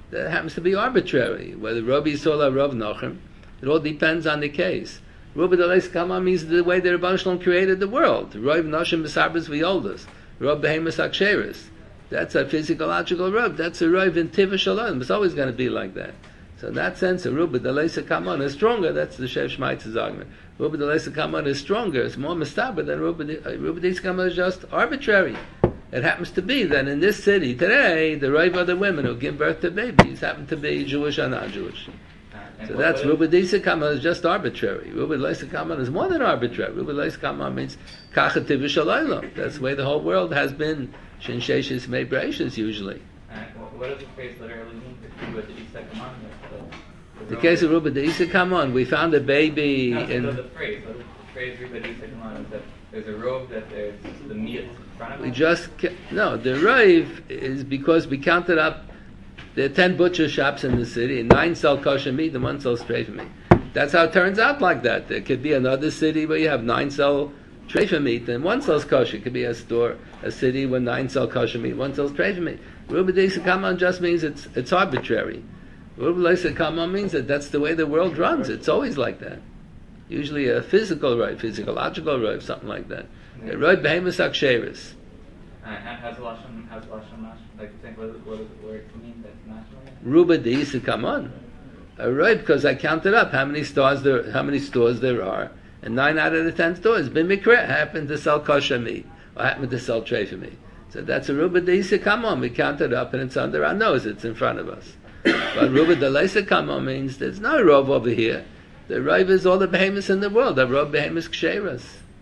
that happens to be arbitrary. Whether Rabbi Yisrael or Rav Nachum, it all depends on the case. Rabbi D'Leis Kama means the way the Rebbeinu Shalom created the world. Rav Nashim B'Sarbas V'Yoldas. Rav Behemoth Aksheris. That's a physiological Rav. That's a Rav in Tiva Shalom. It's always going to be like that. So in that sense, a Rabbi D'Leis Kama is stronger. That's the Shev Shmaitz's argument. Rabbi D'Leis Kama is stronger. It's more mistaber than Rabbi D'Leis Kama is just arbitrary. It happens to be that in this city today, the Rav of the women who give birth to babies happen to be Jewish or non-Jewish. So that's Ruba Disa Kama is just arbitrary. Ruba Leisa Kama is more than arbitrary. Ruba Leisa Kama means Kacha Tivishalayla. That's the way the whole world has been. Shin Sheshis Mei Breishis usually. What does the phrase literally mean? Ruba Disa Kama? The case of Ruba Disa Kama, we found a baby in. The phrase Ruba Disa Kama is that there's a robe that there's the meat in front of it. We just no. The rove is because we counted up. There are 10 butcher shops in the city, and 9 sell kosher meat, and 1 sells treifa meat. That's how it turns out like that. There could be another city where you have 9 sell treifa meat, and 1 sells kosher. It could be a city where 9 sell kosher meat, 1 sells treifa meat. Ruba Deisa Kaman just means it's arbitrary. Ruba Deisa Kaman means that that's the way the world runs. It's always like that. Usually a physical right, physiological right, something like that. A right behemoth aksheris. How's Lashon Mash? Like, think what does the word mean? That's national. Ruba Deisa Kaman. Right, because I counted up how many stores there are, and 9 out of the 10 stores, b'mikra, happen to sell kosher meat or happen to sell treifa meat. So that's a Ruba Deisa Kaman. We counted up, and it's under our nose. It's in front of us. But Ruba D'Leisa Kaman means there's no rov over here. The rov is all the behemoths in the world. The rov behemoths ksheras.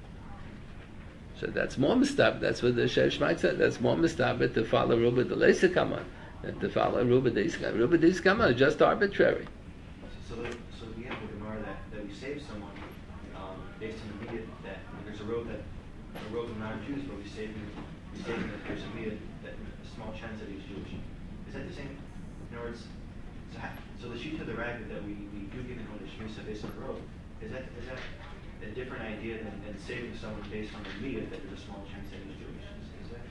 So that's more mistabed. That's what the Shev Shmaitz said. That's more mistabed to follow Ruba D'Leisa Kaman than to follow Ruba Deisa Kaman. Ruba Deisa Kaman is just arbitrary. So we have the Gemara that we save someone based on the media that there's a road of non-Jews, but we save him that there's a media that a small chance that he's Jewish. Is that the same? In other words, so the sheet of the ragged that we do give an Odesh Misa based on the road, is that a different idea than saving someone based on the media that there's a small chance that he's Jewish? Is that?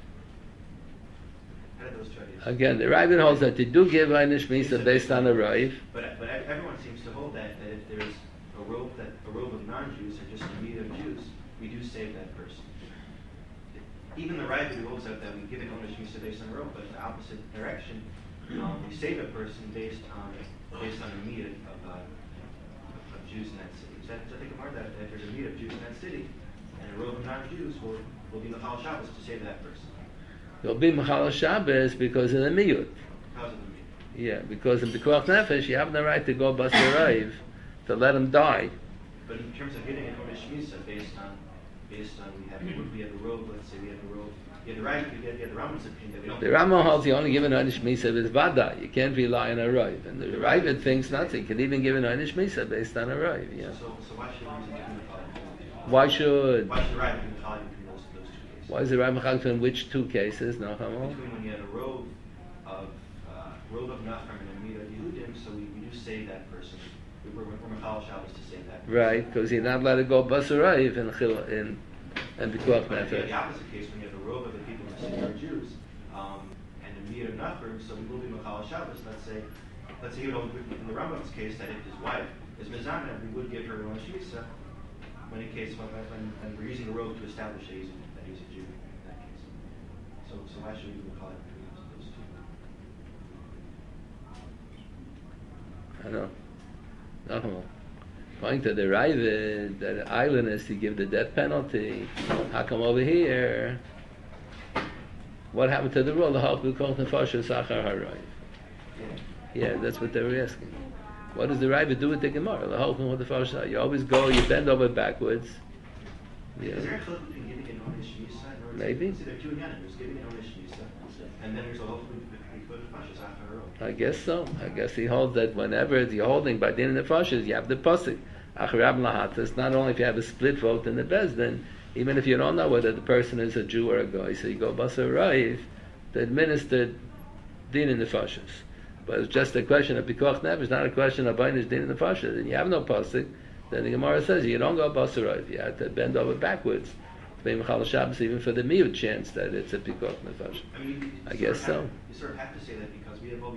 How do those two ideas? Again, the Ravid holds that they do give Einish Misa based on a Raiv. But everyone seems to hold that if there's a robe of non-Jews or just a media of Jews, we do save that person. Even the Ravid holds out that we give an Odesh Misa based on the robe, but in the opposite direction, we save a person based on the media of Jews in that city. So I think about that if there's a media of Jews in that city, and a robe of non-Jews will be Mechal Shabbos to save that person. It'll be Mechal Shabbos because of the miyut. Because of the media. Yeah, because in Pikuach Nefesh you have no right to go bust a Raiv to let him die. But in terms of getting an Odesh Misa based on we have a robe, let's say we have a robe. You have the right, you have the Rambam's opinion that we don't. The Rambam holds you only give an Einish Misa with Vada. You can't rely on a Raiv. And the Ravid thinks not. You can even give an Einish Misa based on a Raiv. Yeah. So why should we use it? Why should Why should the Ravid be between those two cases? Why is the Rav Mechal in which 2 cases? No, Between when you have a robe of Nachman and a Mida Yehudim, so we do save that person. We're Mechal Shabbos to save that person. Right, because you're not allowed to go bust a Raiv in Pikuach But if you have Nefesh. the opposite case, when you have a robe of the people in the city are Jews, and a Mida Nachman, so we will be Mechal Shabbos. Let's say in the Rambam's case that if his wife is Mizana, we would give her a Shisa. When we're using a robe to establish that he's a Jew in that case. So why should we do Mechal between those two? I know. No. According to the Ravid, that island is to give the death penalty. How come over here? What happened to the rule? The Halach B'Kol Nefashos Achar HaRaiv. Yeah, that's what they were asking. What does the Ravid do with the Gemara? The Halach B'Kol Nefashos. You always go, you bend over backwards. Yeah. Is there a chiluk between giving an Onesh Misa? Maybe. See, there are 2 yanim. There's giving an Onesh Misa, and then there's a Halach B'Kol Nefashos Achar HaRaiv. I guess so. I guess he holds that whenever you're holding by din in the Nefashos, you have the pasuk. Acharab lahatas. Not only if you have a split vote in the Bezdin, even if you don't know whether the person is a Jew or a Goy, so you go Basar Raiv to administer din in the Nefashos. But it's just a question of Pikuach Nefesh, not a question of Bainish din in the Nefashos. And you have no pasuk, then the Gemara says you don't go Basar Raiv. You have to bend over backwards to be Mechal Shabbos, even for the miut chance that it's a Pikuach Nefesh. I mean, I guess so. You sort of have to say that because we have all these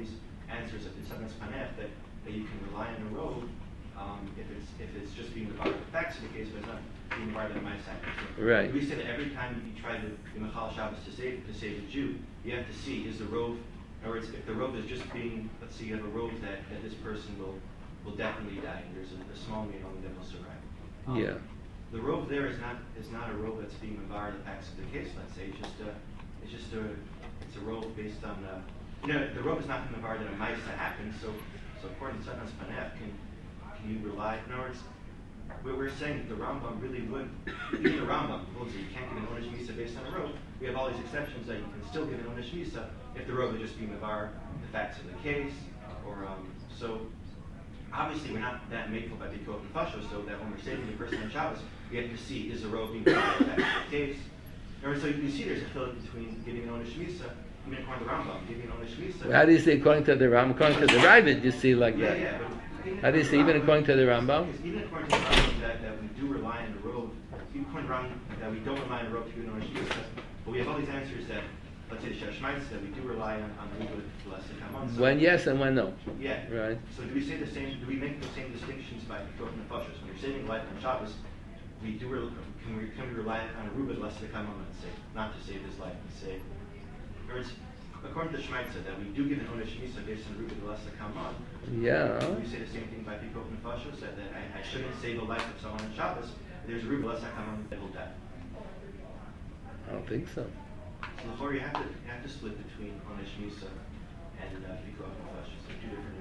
answers in Satan Spanef that you can rely on the road if it's just being the facts of the case, but it's not being part of the Ma'aseh. So Right. we say that every time you try to do Mechal Shabbos to save a Jew, you have to see, is the rove, in other words, if the rove is just being, let's say you have a rove that this person will definitely die, there's a small minority that will survive. Yeah. The rove there is not a rove that's being Mavar the facts of the case, let's say. It's a rove based on the rove is not Mavar that a Ma'aseh happened, so according to Satan Spanef, can you rely, in other words, we're saying that the Rambam really would, even the Rambam holds that you can't give an Onish Misa based on a rove. We have all these exceptions that you can still give an Onish Misa if the rove would just be Mavar the facts of the case, or so obviously we're not that mateful by Bikot and Fasho, so that when we're saving the person on Shabbos, we have to see, is the rove being Mavar the facts of the case. And so you can see there's a filter between giving an Onish Misa, even according to the Rambam, giving an Onish Misa. How do you see according to the Rambam? According to the Ravid, you see like that. Yeah, but how do you see even according to the Rambam? Even according to the Rambam that we do rely on the rove, even according to the Rambam that we don't rely on the rove to give an Onish Misa, but we have all these answers that, let's say the Shashmites, that we do rely on the Rubah less than Kamon. When yes and when no. Yeah. Right. So do we say the same? Do we make the same distinctions by Bikot and Fashos? When you're saving life on Shabbos, can we rely on a Rubah less than Kamon, let's say, not to save his life, let's say. In other words, according to the Shmaitza, that we do give an Onish Misa based on Rubah less than Kamon. Yeah. We say the same thing by Bikot and Fashos, that I shouldn't save the life of someone on Shabbos. There's a Rubah less than Kamon that will die. I don't think so. So before you have to split between Onish Misa and Bikot and Fashos. They're two different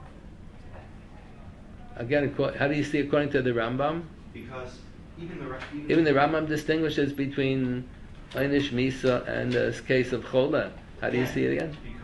ones. Again, how do you see according to the Rambam? Because Even the Rambam distinguishes between Einish Misa and the case of Chola. How do you see it again? Because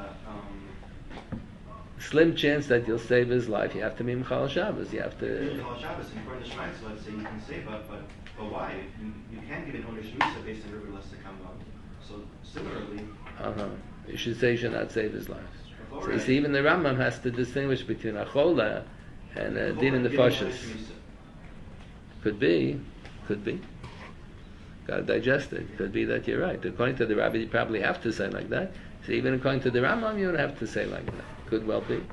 slim chance that you'll save his life. You have to be Mechal Shabbos. You have to. Mechal Shabbos, and according to Shmaitz, let's say you can say, but why? You can't give an Onish Misa based on Rubah less to come on. So similarly, you should say you should not save his life. So you see, even the Rambam has to distinguish between a Chola and a Din in the Fashos. Could be. Got to digest it. Could be that you're right. According to the Rabbi, you probably have to say like that. So even according to the Rambam, you don't have to say like that. Could well be.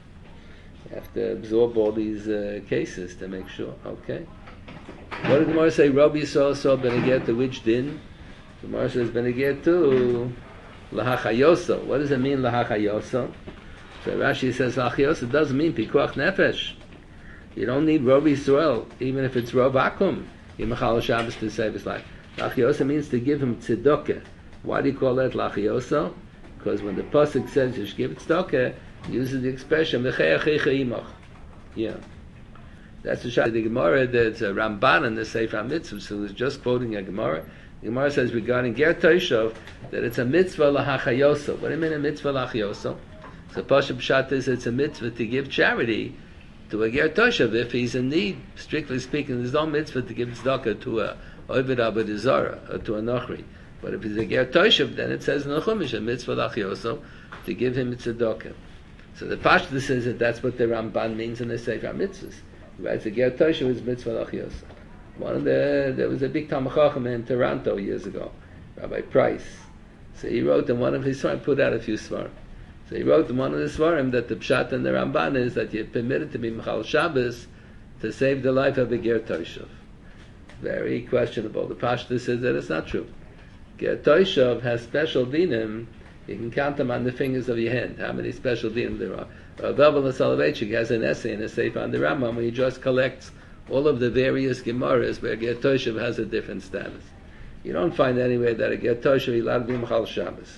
You have to absorb all these cases to make sure. Okay. What did Gemara say? Rabbi Yisrael saw Beneged to which din? Gemara says Beneged to Lahachayoso. What does it mean Lahachayoso? So Rashi says Lahachayoso doesn't mean Pikuach Nefesh. You don't need Rabbi Yisrael, even if it's Rav Akum, in Mechal Shabbos to save his life. Lachiosa means to give him tzedakah. Why do you call that Lachiosa? Because when the pasuk says you should give tzedakah, it uses the expression V'cheyachicha imach. Yeah, that's the shot. The Gemara, there's a Ramban in the Sefer HaMitzvah, so it's just quoting a Gemara. The Gemara says regarding Ger Toshov that it's a mitzvah lahachayosa. What do you mean a mitzvah lahachayosa? So Pasha Pshat is it's a mitzvah to give charity to a Ger Toshav if he's in need. Strictly speaking, there's no mitzvah to give tzedakah to a Ovid Avodah Zarah or to a Nochri. But if he's a Ger Toshav, then it says in the Chumash, a mitzvah lachyoso, to give him tzedakah. So the Pashta says that that's what the Ramban means in the Sefer HaMitzvahs. He writes a Ger Toshav is mitzvah lachyoso. There was a big Talmid Chacham in Toronto years ago, Rabbi Price. So he wrote in one of his svarim, put out a few svarim. So he wrote in one of the svarim that the Pshat and the Ramban is that you're permitted to be Mechal Shabbos to save the life of a Ger Toshav. Very questionable. The Pashta says that it's not true. Ger Toshav has special dinim. You can count them on the fingers of your hand. How many special dinim there are? Rav Abel Soloveitchik has an essay in a Sefer on the Rambam where he just collects all of the various Gemaras where Ger Toshav has a different status. You don't find anywhere that a Ger Toshav is allowed to be Mechal Shabbos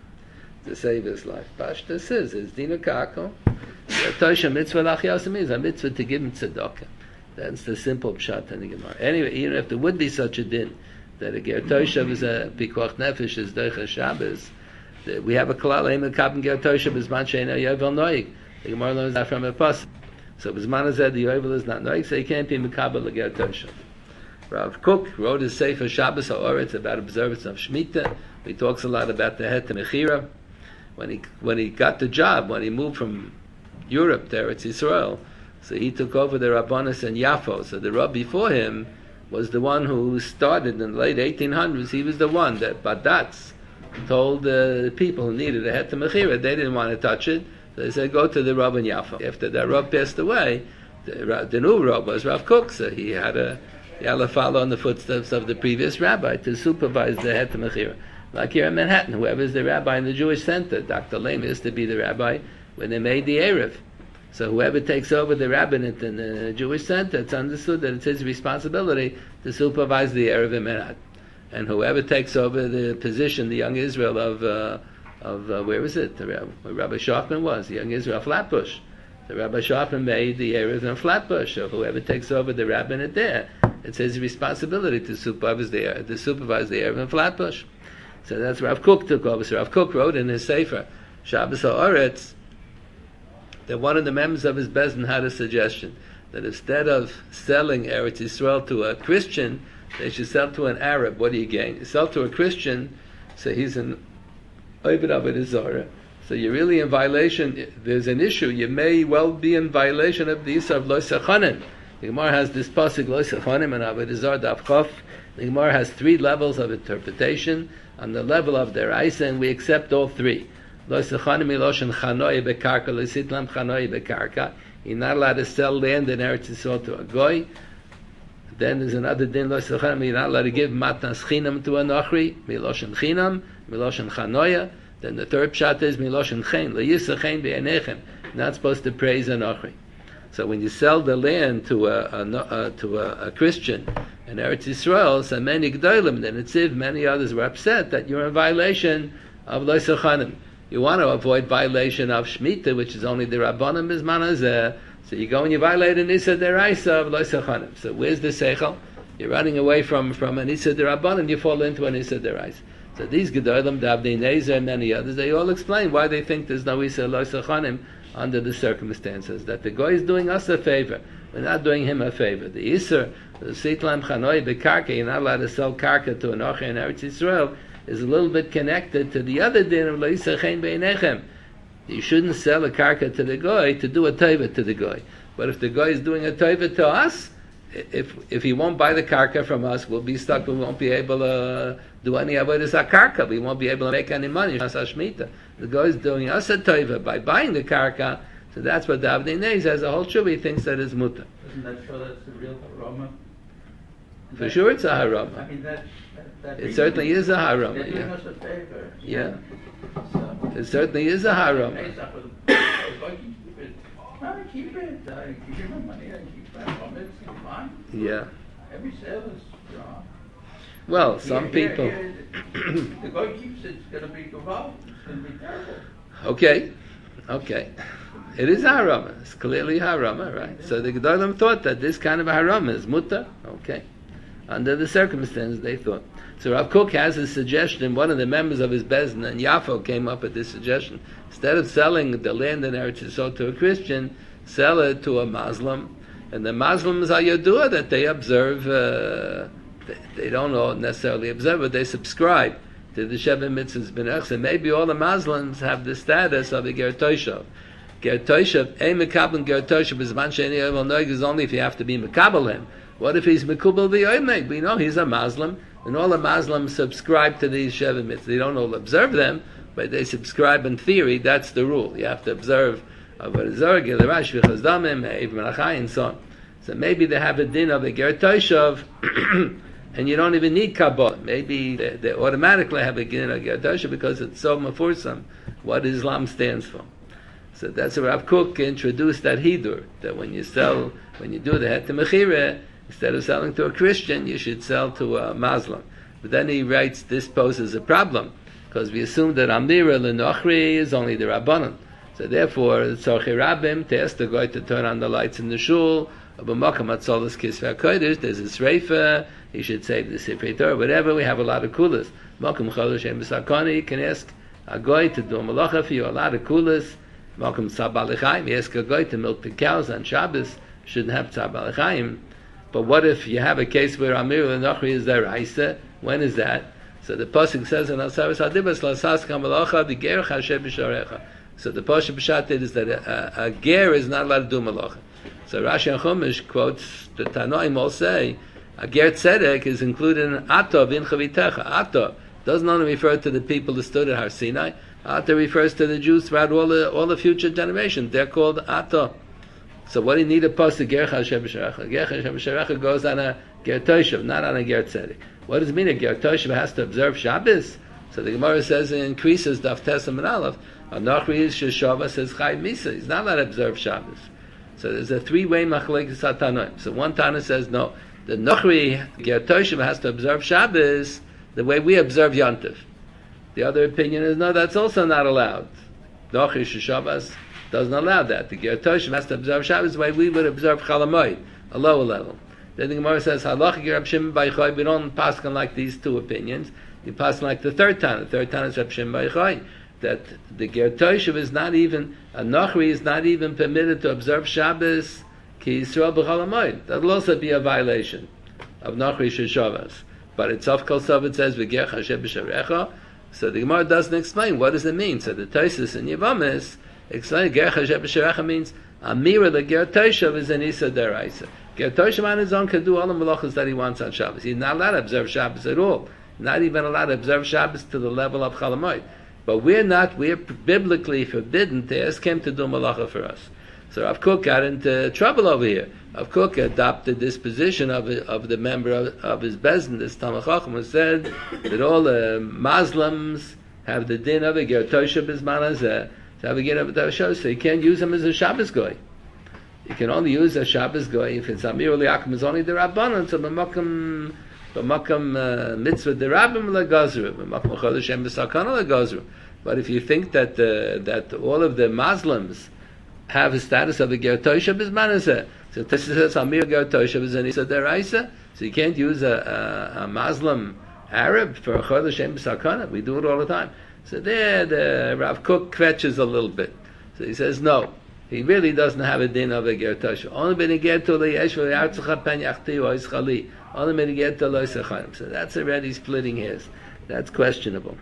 to save his life. Pashta says it's Dina Kako. Ger Toshav mitzvah lachiyos means a mitzvah to give him tzedakah. That's the simple pshat in the Gemara. Anyway, even if there would be such a din that a Ger Toshav is a pikuach nefesh is doicha Shabbos, we have a klal aim kapen Ger Toshav is man sheina yovel noig. The Gemara learns that from a pasuk. So Bisman has said the yovel is not noig, so he can't be mekabel a Ger Toshav. Rav Kook wrote his Sefer Shabbos HaOretz about observance of Shemitah. He talks a lot about the Het Mechira. When he got the job, when he moved from Europe to Eretz Yisrael, so he took over the Rabbanis in Yafo. So the Rab before him was the one who started in the late 1800s. He was the one that Badatz told the people who needed a Het Mechira. They didn't want to touch it. So they said, go to the Rav in Yafo. After that Rav passed away, the new Rav was Rav Kook, so he had to follow in the footsteps of the previous rabbi to supervise the Het Mechira. Like here in Manhattan, whoever is the rabbi in the Jewish Center, Dr. Lame used to be the rabbi when they made the Erev. So whoever takes over the rabbinate in the Jewish Center, it's understood that it's his responsibility to supervise the Erev in Manhattan. And whoever takes over the position, the Young Israel of where was it? Where Rabbi Sharpman was, the Young Israel Flatbush. So Rabbi Sharpman made the Erev in Flatbush. So whoever takes over the rabbinate there, it's his responsibility to supervise the Erev in Flatbush. So that's Rav Kook took over. So Rav Kook wrote in his Sefer, Shabbos HaOretz, that one of the members of his Bezdin had a suggestion that instead of selling Eretz Yisrael to a Christian, they should sell to an Arab. What do you gain? You sell to a Christian, so he's an Oived Avodah Zarah. So you're really in violation. There's an issue. You may well be in violation of the Yisrael of Lo Sechanim. The Gemara has this pasuk Lo Sechanim and Avodah Zarah Daf Chof. The Gemara has 3 levels of interpretation. On the level of their Isa, and we accept all 3. Lo Sechanim Miloshen Chanoi Bekarka, Lo Sitlam Chanoi Bekarka. You're not allowed to sell land in Eretz Yisrael to a goy. Then there's another din, Lo Sechanim, you're not allowed to give Matnas Chinam to a Nochri, Miloshen Chinam, Miloshen Chanoya. Then the third pshat is Miloshen Chen, Lo Yisachen Be'enechem. You're not supposed to praise a Nochri. So when you sell the land to a Christian in Eretz Yisrael, so many Gdolim, then it's if many others were upset that you're in violation of Lo Sechanim. You want to avoid violation of Shemitah, which is only the Rabbanim Bizman Hazeh. So you go and you violate an Issa Deraisa of Lo Sechanim. So where's the Seichel? You're running away from an Issa Derabanan, you fall into an Issa Deraisa. So these Gedolim, Davdei Nezer, and many others, they all explain why they think there's no Issa Lo Sechanim under the circumstances. That the guy is doing us a favor. We're not doing him a favor. The Isser, the Sitlam Chanoi Bekarka, you're not allowed to sell Karka to an Ocher in Eretz Yisrael, is a little bit connected to the other din of Lo Yisachen Be'enechem. You shouldn't sell a karka to the goy to do a teva to the goy. But if the goy is doing a teva to us, if he won't buy the karka from us, we'll be stuck. We won't be able to do any avodas karka. We won't be able to make any money. The goy is doing us a teva by buying the karka. So that's what Davdei Nez as a whole shubi thinks that is muta. Doesn't that show that's the real harama? For sure, it's a harama. I mean that it certainly is a harama. They're doing Yeah. us a favor. Yeah. So, It certainly is a harama. Keep it. Keep your money. Keep that from it. It's fine. Yeah. Every sale is wrong. Well, some people. The guy keeps it. It's going to be gaval. It's going to be terrible. Okay. It is a harama. It's clearly a harama, right? So the Gedolim thought that this kind of a harama is muta. Okay. Under the circumstances, they thought. So Rav Kook has a suggestion. One of the members of his Bezdin and Yafo came up with this suggestion. Instead of selling the land in Eretz Yisrael to a Christian, sell it to a Muslim. And the Muslims are Yodua that they observe, they don't all necessarily observe, but they subscribe to the Sheva Mitzvahs B'nech. And maybe all the Muslims have the status of a Ger Toshav. Ger Toshav, a Mekabel Ger Toshav is man she'eni ovel noig is only if you have to be Mekabel him. What if he's Mekubal v'yoymed? We know he's a Muslim, and all the Muslims subscribe to these Sheva Mitzvahs. They don't all observe them, but they subscribe in theory. That's the rule. You have to observe Avodah Zarah, Gil Rash, Vichas Damim, Eiv Melachai, and so on. So maybe they have a din of a Ger Toshav, and you don't even need Kabbalah. Maybe they automatically have a din of Ger Toshav because it's so mafursam what Islam stands for. So that's where Rav Kook introduced that hidur, that when you do the Het Mechira, instead of selling to a Christian, you should sell to a Muslim. But then he writes, this poses a problem, because we assume that Amira L'Nochri is only the Rabbanon. So therefore, Tzorchei Rabbim, to ask the guy to turn on the lights in the shul, there's a Sreifa, he should save the Sifrei Torah, whatever, we have a lot of kulas. Malkum Chodesh Em B'Sakoni, you can ask a guy to do a malacha for you, a lot of kulas. Malkum Tzar Balechaim, you ask a guy to milk the cows on Shabbos, shouldn't have Tzar Balechaim. But what if you have a case where Amir L'Nochri is there, Isa? When is that? So the pasuk says in Asaris Hadibas, Lasas Kamalacha, the Ger Chashem B'Sharecha. So the pasuk B'Shatet is that a ger is not allowed to do malacha. So Rashi and Chumash quotes, the Tanoim all say, a ger tzedek is included in Ato V'in Chavitecha. Ato, Doesn't only refer to the people who stood at Har Sinai. Ata refers to the Jews throughout all the future generations. They're called Ata. So what do you need a pasuk? Ger Hashem B'Sharecha. Ger Hashem B'Sharecha goes on a Ger Toshav, not on a Ger Tzedek. What does it mean? A Ger Toshav has to observe Shabbos. So the Gemara says it increases Daf Tesam and Aleph. Anochri Sheshava says Chai Misa. He's not allowed to observe Shabbos. So there's a three-way machlekes hatanoim. So one Tana says no. The Nochri Ger Toshav has to observe Shabbos the way we observe Yontif. The other opinion is no, that's also not allowed. Nochri Sheshavas doesn't allow that. The Ger Toshav has to observe Shabbos the way we would observe Chalamoid, a lower level. Then the Gemara says Halach Ger Rab Shimon Bar Yochai. We don't paskin like these two opinions. We paskin like the third Tana. The third Tana is Rab Shimon Bar Yochai, that the Ger Toshav is not even, a Nochri is not even permitted to observe Shabbos Ki Yisrael B'Chol HaMoed. That will also be a violation of Nochri Sheshavas. But it's Sof Kol Sof, it says V'Ger Hashem B'Sharecha. So the Gemara doesn't explain what does it mean. So the Tosfos in Yevamos explain Ger Hashem B'Sharecha means Amira the Ger Toshav is an Isa Deraisa. Ger Toshav on his own can do all the malachas that he wants on Shabbos. He's not allowed to observe Shabbos at all. Not even allowed to observe Shabbos to the level of Chalamoid. But we're biblically forbidden to ask him to do malacha for us. So Rav Kook got into trouble over here. Rav Kook adopted this position of the member of his Bezdin, this Talmid Chacham, who said that all the Muslims have the din of a Ger Toshav B'Zman Hazeh, to have a Ger Toshav, so you can't use him as a Shabbos Goy. You can only use a Shabbos Goy if it's Amir Liakim is only the Rabbanon, so B'makam mitzvah derabim legazru, b'makam chodeshem b'sakana legazru. But if you think that that all of the Muslims have a status of the Ger Toshav B'Zman Hazeh, so this says Amir Ger Toshav is an Isa Deraisa, so you can't use a Muslim Arab for a chodeshem b'sakana. We do it all the time. So there the Rav Kook kvetches a little bit. So he says no. He really doesn't have a din of a Ger Toshav. Only when he get to the yesh v'yartzecha pen yachti or ischali. Only when he get to lo isachayim. So that's already splitting hairs. That's questionable.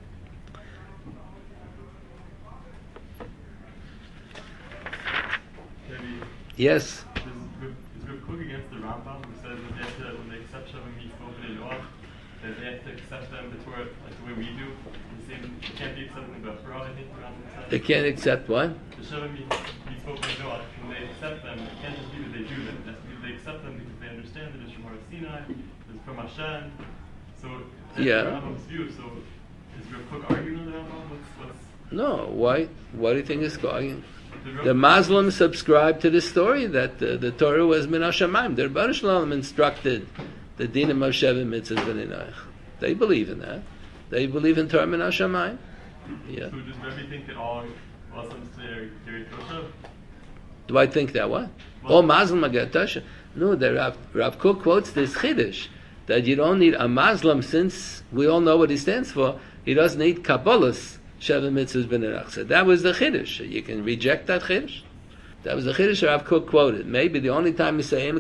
Yes. Is Rav Kook against the Rambam who says that when they accept Shavim Mitzvot in law, that they have to accept them the Torah like the way we do? It can't be accepted by Torah, I think. They can't accept what? The Shavim Mitzvot in law, when they accept them, it can't just be that they do them. It has to be that they accept them because they understand that it's from Har Sinai, it's from Hashem. So that's the Rambam's view. So is Rav Kook arguing on the Rambam? No. Why? What do you think is going? The Muslims subscribe to the story that the Torah was min hashamayim. The Rebbeinu Shalom instructed the dinim of Sheva mitzvahs v'ninach. They believe in that. They believe in Torah min hashamayim. Yeah. So does Rebbe think that all Muslims say Ger Toshav? Do I think that what? All Muslims are Ger Toshav? No, the Rav Kook quotes this Chiddush that you don't need a Muslim, since we all know what he stands for. He doesn't need Kabbalahs. Sheva mitzvahs b'nerach. So that was the chiddush. You can reject that chiddush. That was the chiddush Rav Kook quoted. Maybe the only time you say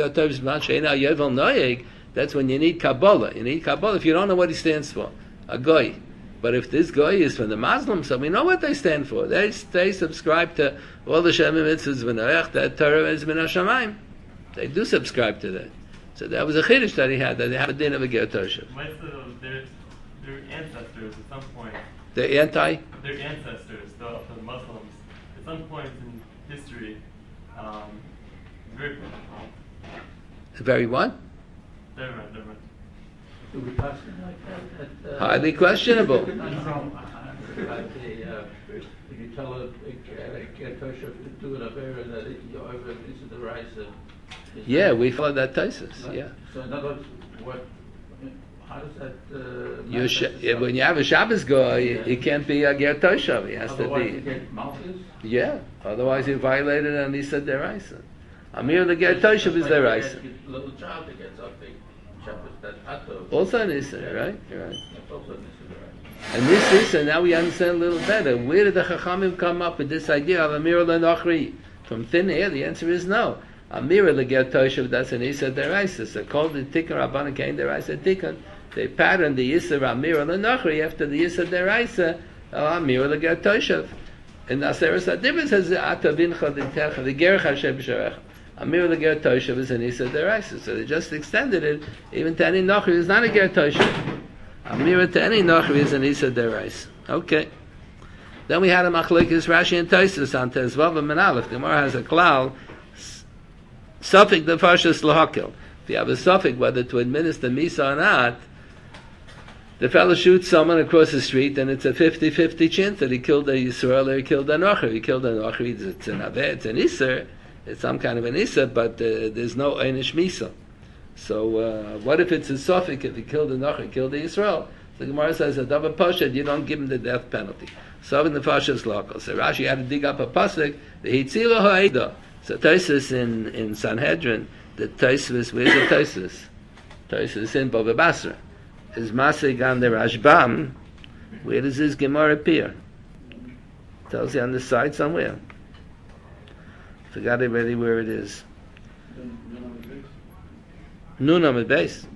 that's when you need Kabbalah. You need Kabbalah if you don't know what he stands for. A goy. But if this goy is from the Muslims, so we know what they stand for. They subscribe to all the Sheva mitzvahs b'nerach. That Torah is min hashamayim. They do subscribe to that. So that was a chiddush that he had. That they have a din of a Ger Toshav. Their ancestors at some point. Their ancestors, the Muslims, at some point in history, very what? Never mind. Do we pass it like that? Highly questionable. If you tell a Ger Toshav to do an affair that you're over into the rise of... Yeah, we follow that Tosfos. Yeah. So in other words, how does that... when you have a Shabbos guy, he can't be a Ger Toshav. He has to be... You get Malchus? Yeah. Otherwise, you violated an Isa Deraisa. Amir the Ger Toshav is Deraisa. Little child that gets up, Shabbos, that Ato. Also an Isa, right? You're right. That's also an Isa, right? And this Isa, now we understand a little better. Where did the Chachamim come up with this idea of Amir leNochri? From thin air, the answer is no. Amir the Ger Toshav, that's an Isa Deraisa. So called the Tikkun Rabbanan Kain Deraisa Tikkun. They patterned the Yisra Amir leNochri after the Yisra Deraisa Amir leGer Toshav. And Aseres HaDibur says Ata Vincha Dintecha the Ger Hashem B'Sharecha. Amir leGer Toshav is an Yisra Deraisa. So they just extended it even to any Nochri is not a Ger Toshav. Amira to any Nochri is an Isa Derais. Okay. Then we had a Machlekes Rashi and Tosfos on Tezvav and Aleph. The Gemara has a klal, Sufik Nefashos Lahakil. If you have a Sufik whether to administer Misa or not, the fellow shoots someone across the street and it's a 50-50 chance that he killed a Yisrael or he killed a Nochri. He killed a Nochri, it's an Aveh, it's an Isser, it's some kind of an Isser, but there's no Einish Misa. So what if it's a Sufik, if he killed a Nochri, killed a Yisrael? The Gemara says, a Dava Pasha, you don't give him the death penalty. So in the Fashas Local. So Rashi had to dig up a pasuk, the Hitzila Ha'eda. So Tosfos in Sanhedrin, the Tosfos, where's the Tosfos? Tosfos in Bava Basra. Is Masig on the Rashbam, where does this Gemara appear? Tells you on the side somewhere. Forgot already where it is. Nunam at base.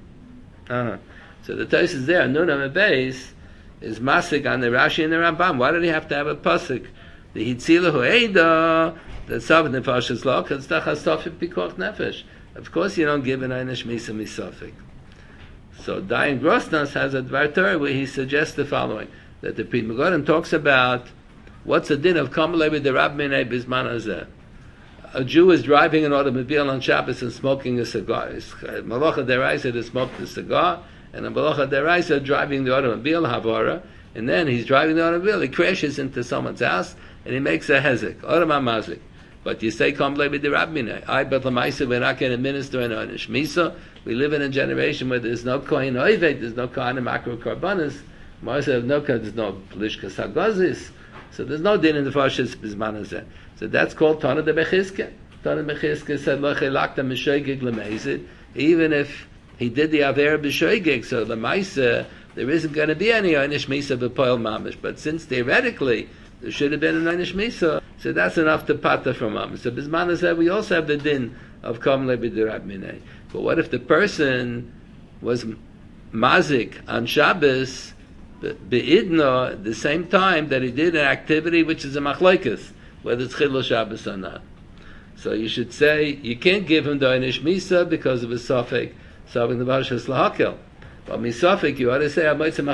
So the Tosfos there, Nunam at base, is Masik on the Rashi and the Rambam. Why did he have to have a pasuk? The Hitzila Hu'eda, the Sav Nefash's law, because Tachas Sofik Pikoch Nefesh. Of course you don't give an Einish Misa Misofik. So Dayan Grosnas has a Dvar Torah where he suggests the following, that the Pri Megadim talks about what's the din of Kamalei with the Rab Minei Bizman Hazeh. A Jew is driving an automobile on Shabbos and smoking a cigar. Malacha Deraisa to smoke the cigar, and a Malacha Deraisa driving the automobile, Havara, and then he's driving the automobile, he crashes into someone's house, and he makes a hezek, Orama Mazik. But you say, Kom Levi de Rabbinai. But Lamaisa, we're not going to minister in Onish Misa. We live in a generation where there's no Kohen Oivet, there's no Kohen Makro Karbanis, there's no Lishkas Hagazis, so there's no din in the Fashis Bizman Hazeh. So that's called Tana de Bechizke. Tana de Bechizke said, Lachelakta Mishoigig Lemezid, even if he did the Aver B'Shoigig, so the Maisa, there isn't going to be any Einish Misa B'Poel Mamish. But since theoretically there should have been an Einish Misa, so that's enough to pata from Mamish. So Bizman Hazeh, we also have the din of Kom Levi de Rab Minei. But what if the person was mazik on Shabbos be'idna at the same time that he did an activity which is a machlokes, whether it's chilul Shabbos or not? So you should say you can't give him the Einish Misa because of his safek, serving the Vashas Lahakel. But misafek, you ought to say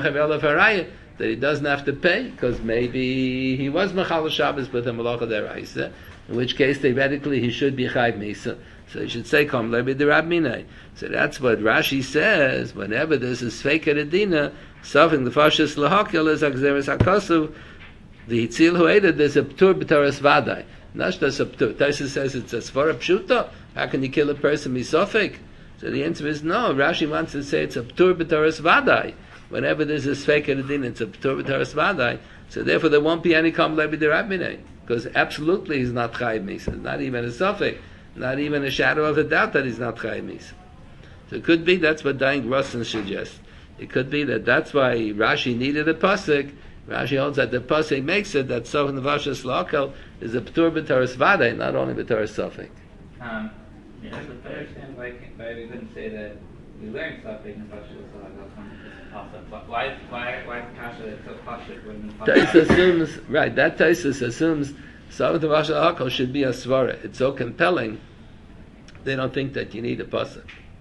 that he doesn't have to pay because maybe he was machal Shabbos with a malacha deraisa, in which case theoretically he should be chayv misa. So you should say kom lebi de Rab Minei. So that's what Rashi says. Whenever there's a sfeika edina, serving the Vashas Lahakel is akzeres hakasuv. The hitzil hueda, there's a ptur b'toras vadai. Not just a ptur. Tosfos says it's a svara pshuta. How can you kill a person misafek? So the answer is no. Rashi wants to say it's a ptur b'toras vadai. Whenever there's a sfeika edina, it's a ptur b'toras vadai. So therefore there won't be any kom lebi de Rab Minei, because absolutely he's not chayv misa. Not even a safek. Not even a shadow of a doubt that he's not chayv misa. So it could be that's what Dayan Grossan suggests. It could be that that's why Rashi needed a pasuk. Rashi holds that the pasuk makes it that Sof and Vashas Lakel is a ptur b'toras vadai, not only b'toras safek. I understand why we couldn't say that we learned safek and Vashas Lakel from this pasuk. Why kasha that so pasuk wouldn't? Tosfos assumes right. That Tosfos assumes Sof and Vashas Lakel should be a svara. It's so compelling. They don't think that you need a pasuk.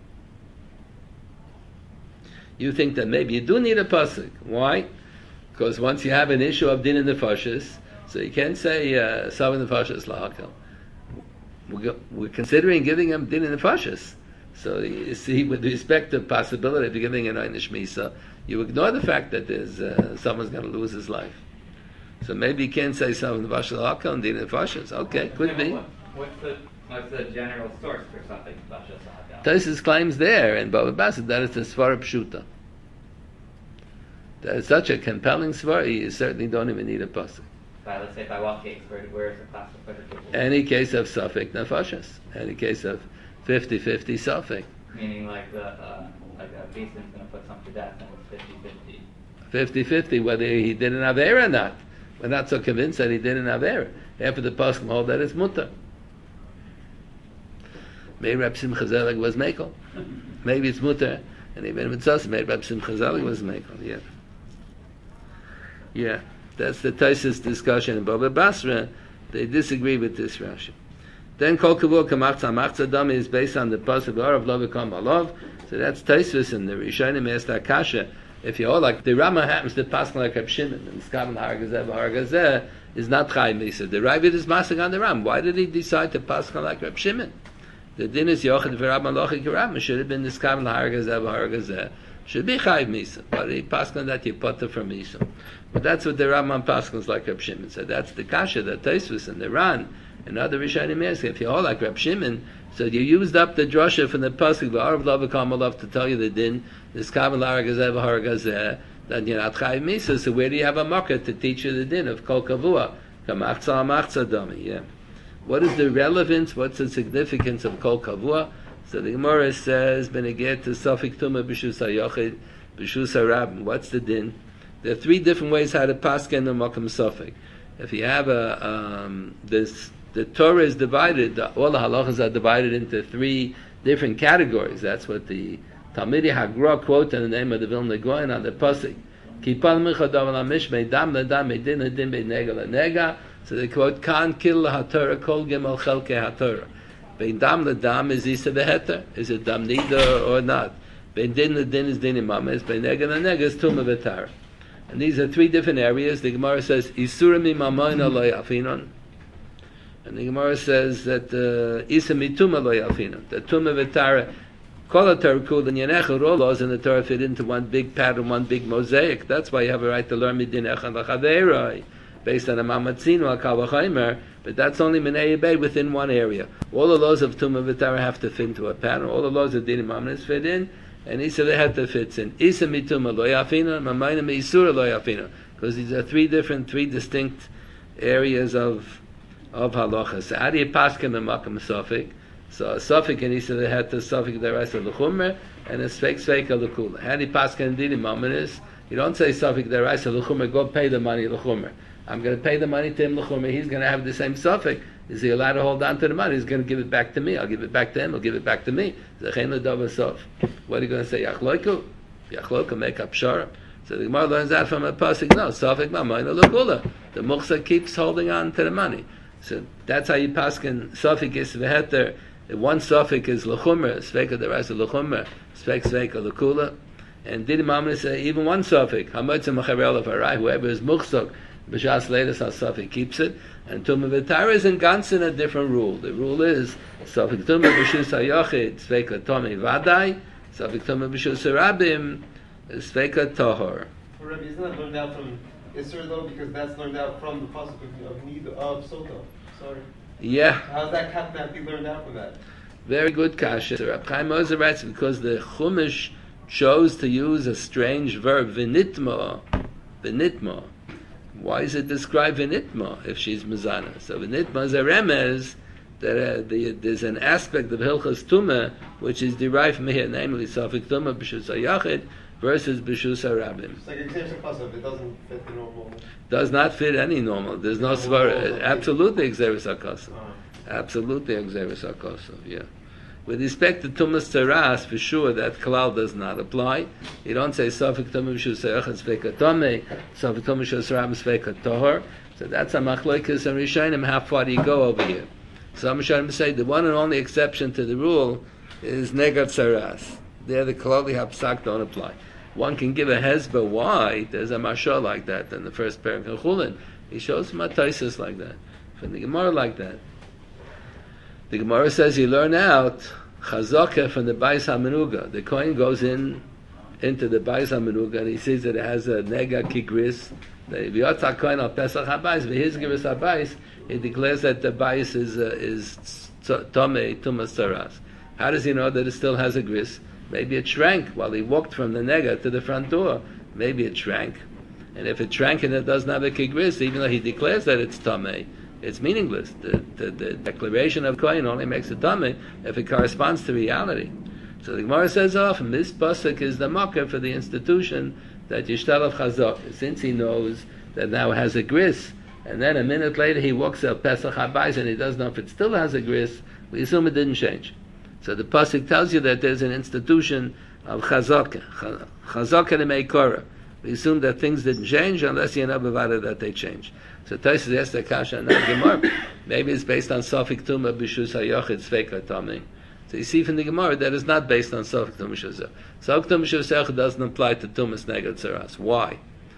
You think that maybe you do need a pasuk. Why? Because once you have an issue of din in the fashis, so you can't say Sof in the Vashas Lakel. We're considering giving him din in the fashis. So you see, with respect to the possibility of giving an Einish Misa, you ignore the fact that there's someone's going to lose his life. So maybe you can't say Sof in the Vashas Lakel and din in the fashis. Okay, could be. What's the general source for something Vashas Lakel? Tosfos claims there in Bava Basra that it's a svara pshuta. That is such a compelling svara, you certainly don't even need a pasuk. Let's say if I walk case, where is the class of people? Any case of safek nefashas, any case of 50-50 safek. Meaning like a beast is going to put someone to death and it's 50-50. 50-50, whether he did an avera or not. We're not so convinced that he did an avera. After the pasuk hold that it's mutter. Maybe Reb Simcha Zelig was mekel. Maybe it's mutter. And even if it's us, maybe Reb Simcha Zelig was mekel. Yeah, that's the Tosfos discussion in Bava Basra. They disagree with this Rashi. Then Kol Kavur Kamachza Machza Dami is based on the pasuk of Lo V'Kom Alav. So that's Tosfos, and the Rishonim asked Akasha. If you hold like the Rama happens to pass like Reb Shimon and Skaven Hargazeh is not Chai Misa. The Ravid is masking on the Ram. Why did he decide to pass like Reb Shimon? The din is Yochid for Rabban Lochik Rabban should have been the Skaven Hargazeh should be Chai Misa. But he passed on that you put from Misa. But that's what the Rambam paskins like Reb Shimon said. That's the kasha that Tosfos and the Ran and other Rishonim ask. If you hold like Reb Shimon, so you used up the drasha from the pasuk v'arav lavakamalov to tell you the din this kavan laragazeh v'haragazeh that you're not chayiv misa. So where do you have a market to teach you the din of kol kavua kamachza machza dami? Yeah. What is the relevance? What's the significance of kol kavua? So the Gemara says beneged to safik tuma b'shus hayochid b'shus harabim. What's the din? There are three different ways how to pasken the makam safik. If you have the Torah is divided, all the halachas are divided into three different categories. That's what the Talmidei Hagra quote in the name of the Vilna Gaon on the pasuk. Kipal michadav lamish meidam ledam meidin ledin beinega lenega. So they quote kan kil haTorah kol gemel chelke haTorah. Beidam ledam is isa veheter. Is it dam nida or not? Beidin ledin is din imames. Beinega lenega is tumah v'tara. And these are three different areas. The Gemara says isurim imamoina lo yafinon. And the Gemara says that isa mituma lo yafinon. The tumah v'tara kol haTorah kul and yenecha all laws in the Torah fit into one big pattern, one big mosaic. That's why you have a right to learn midin echan l'chaveiroi based on a mamatzino al kal v'chaimer. But that's only minei bay within one area. All the laws of tumah v'tara have to fit into a pattern. All the laws of din imamnis fit in. And Isa Veheta fits in. Isa mituma lo yafina, mamayna meisura lo yafina. Because these are three distinct areas of halacha. So how do you paskin a makam safik? So a safik and Isa Veheta, safik deraisa l'chumer, and a sveika l'kula. How do you paskin dini mamanis? You don't say safik deraisa l'chumer, go pay the money l'chumer. I'm going to pay the money to him l'chumer, he's going to have the same safik. Is he allowed to hold on to the money? He's going to give it back to me. I'll give it back to him. He'll give it back to me. What are you going to say? Yachloiku? Yachloiku make up shara. So the Gemara learns that from a pasuk. No, Safik Mamayna Lugula. The Muchsa keeps holding on to the money. So that's how you paskin Safik is Veheter. One Safik is L'chumer, Sveika the rest of L'chumer, Sveika L'kula. And Didi Mamre say even one Safik, Hamotzim Macharel of Arai, whoever is Muchsok, B'shas Leidas Safik keeps it. And Tumah V'tara is in Gansin a different rule. The rule is Safik Tumah B'shus HaYochid Sveika Tomei Vadai, Safik Tumah B'shus HaRabim Sveika Tohor. Rabbi, isn't that learned out from Isser though? Because that's learned out from the pasuk of Sota. Sorry. Yeah. How's that can't be learned out from that? Very good kasha. So Reb Chaim Ozer writes because the Chumash chose to use a strange verb, V'nitma. V'nitma. Why is it described V'nitma if she's Mizana? So V'nitma is a remez that there's an aspect of Hilchas Tumah which is derived from here, namely Safik Tumah B'shus HaYachid versus B'shus HaRabim. It's like Exerus HaKosav, it doesn't fit the normal. Does not fit any normal. There's no Svara. Absolutely Exerus HaKosav. Absolutely Exerus HaKosav, yeah. With respect to Tumas Teras, for sure that Kalal does not apply. You don't say Safik Tumah B'shus HaYachid Sveika Tomei, Safik Tumah B'shus HaRabim Sveika Tohor. So that's a Machlokes and Rishonim. How far do you go over here? Some Rishonim say the one and only exception to the rule is Negat Saras. There the Kalali Hapsak don't apply. One can give a hezbollah why there's a mashal like that in the first parak of Chulin. He shows mataisis like that. From the Gemara like that. The Gemara says you learn out chazaka from the Bais HaMenuga. The coin goes into the Bais HaMenuga and he sees that it has a nega kigris. The V'yotza coin al Pesach HaBais, v'his gris HaBais, he declares that the Bais is Tomei Tumas Saras. How does he know that it still has a gris? Maybe it shrank while he walked from the nega to the front door. Maybe it shrank. And if it shrank and it doesn't have a kigris, even though he declares that it's tamei, it's meaningless. The declaration of kohen only makes it tamei if it corresponds to reality. So the Gemara says often, this pasuk is the makkah for the institution that Yishtal of Chazak. Since he knows that now it has a gris, and then a minute later he walks up Pesach HaBais and he doesn't know if it still has a gris, we assume it didn't change. So the pasuk tells you that there's an institution of chazaka, chazaka meikora. We assume that things didn't change unless you know b'vada that they changed. So Tosfos asks the kasha, not Gemara. Maybe it's based on Safik Tumah B'shus HaYachid Sveika Tomei. So you see from the Gemara that is not based on Sofik Tum Mishusach. Sofik Tum Mishusach doesn't apply to Tumas Neged Tzaras. Why?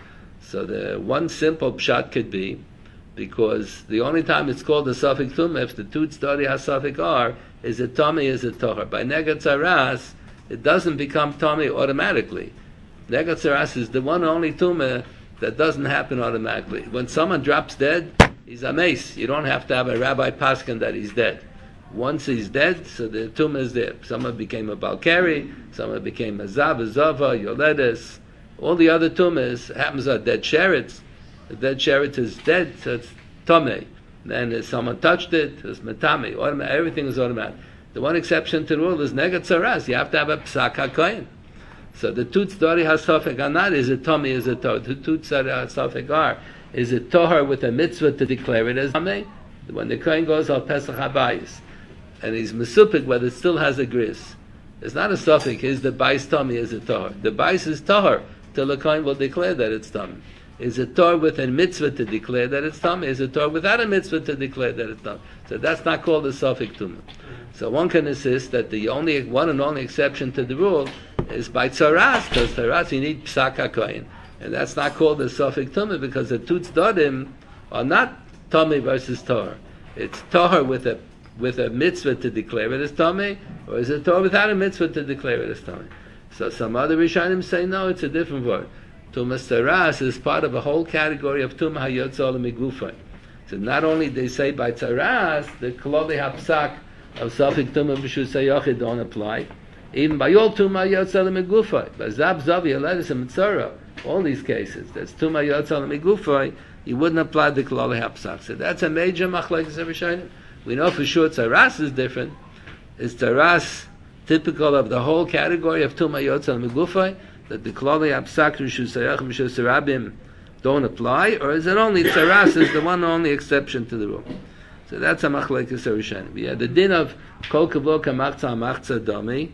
So the one simple pshat could be because the only time it's called a Sofik Tum if the two tzaddi HaSofik are is it Tomei, is it Tohar. By Neged Tzaras, it doesn't become Tomei automatically. Neged Tzaras is the one only Tumah that doesn't happen automatically. When someone drops dead, he's a mace. You don't have to have a rabbi paskin that he's dead. Once he's dead, so the tumah is there. Someone became a balkari, someone became a zav, a zava, yoledes. All the other tumahs happens are dead sherets. The dead sheret is dead, so it's tomei. Then if someone touched it, it's metame. Everything is automatic. The one exception to the rule is neged tzaras. You have to have a psak hakoyin. So the two tzaddi hasafek are not, is it Tomei, is it Tohar? The two tzaddi hasafek are, is it Tohar with a mitzvah to declare it as Tomei? When the Kohen goes al Pesach Habayis, and he's mesupik whether it still has a gris. It's not a safek, is the bais Tomei, is it Tohar? The bais is Tohar, till the Kohen will declare that it's Tomei. Is it Tohar with a mitzvah to declare that it's Tomei? Is it Tohar without a mitzvah to declare that it's Tomei? So that's not called a safek tumah. So one can insist that the only one and only exception to the rule is by tzaras, because tzaras you need psak hakoyin, and that's not called a safek tumah because the two tzaddim are not tomei versus Tohar. It's Tohar with a mitzvah to declare it as tomei, or is it Tohar without a mitzvah to declare it as tomei? So some other Rishonim say no, it's a different word. Tumas tzaras is part of a whole category of tumah hayotzah lemigufay. So not only they say by tzaras the kololi hapsak of safek tumah b'shus hayochid don't apply. Even by all tumah yotzah lemigufay, by zab zavi yoledes and mitzara, all these cases, that's tumah yotzah lemigufay, you wouldn't apply the kololi hapsak. So that's a major machlekes of Rishonim. We know for sure tzaras is different. Is tzaras typical of the whole category of tumah yotzah lemigufay, that the kololi hapsak b'shus hayach b'shus rabim don't apply, or is it only tzaras is the one only exception to the rule? So that's a machlekes of Rishonim. We had the din of kol kavod kamachza machza dami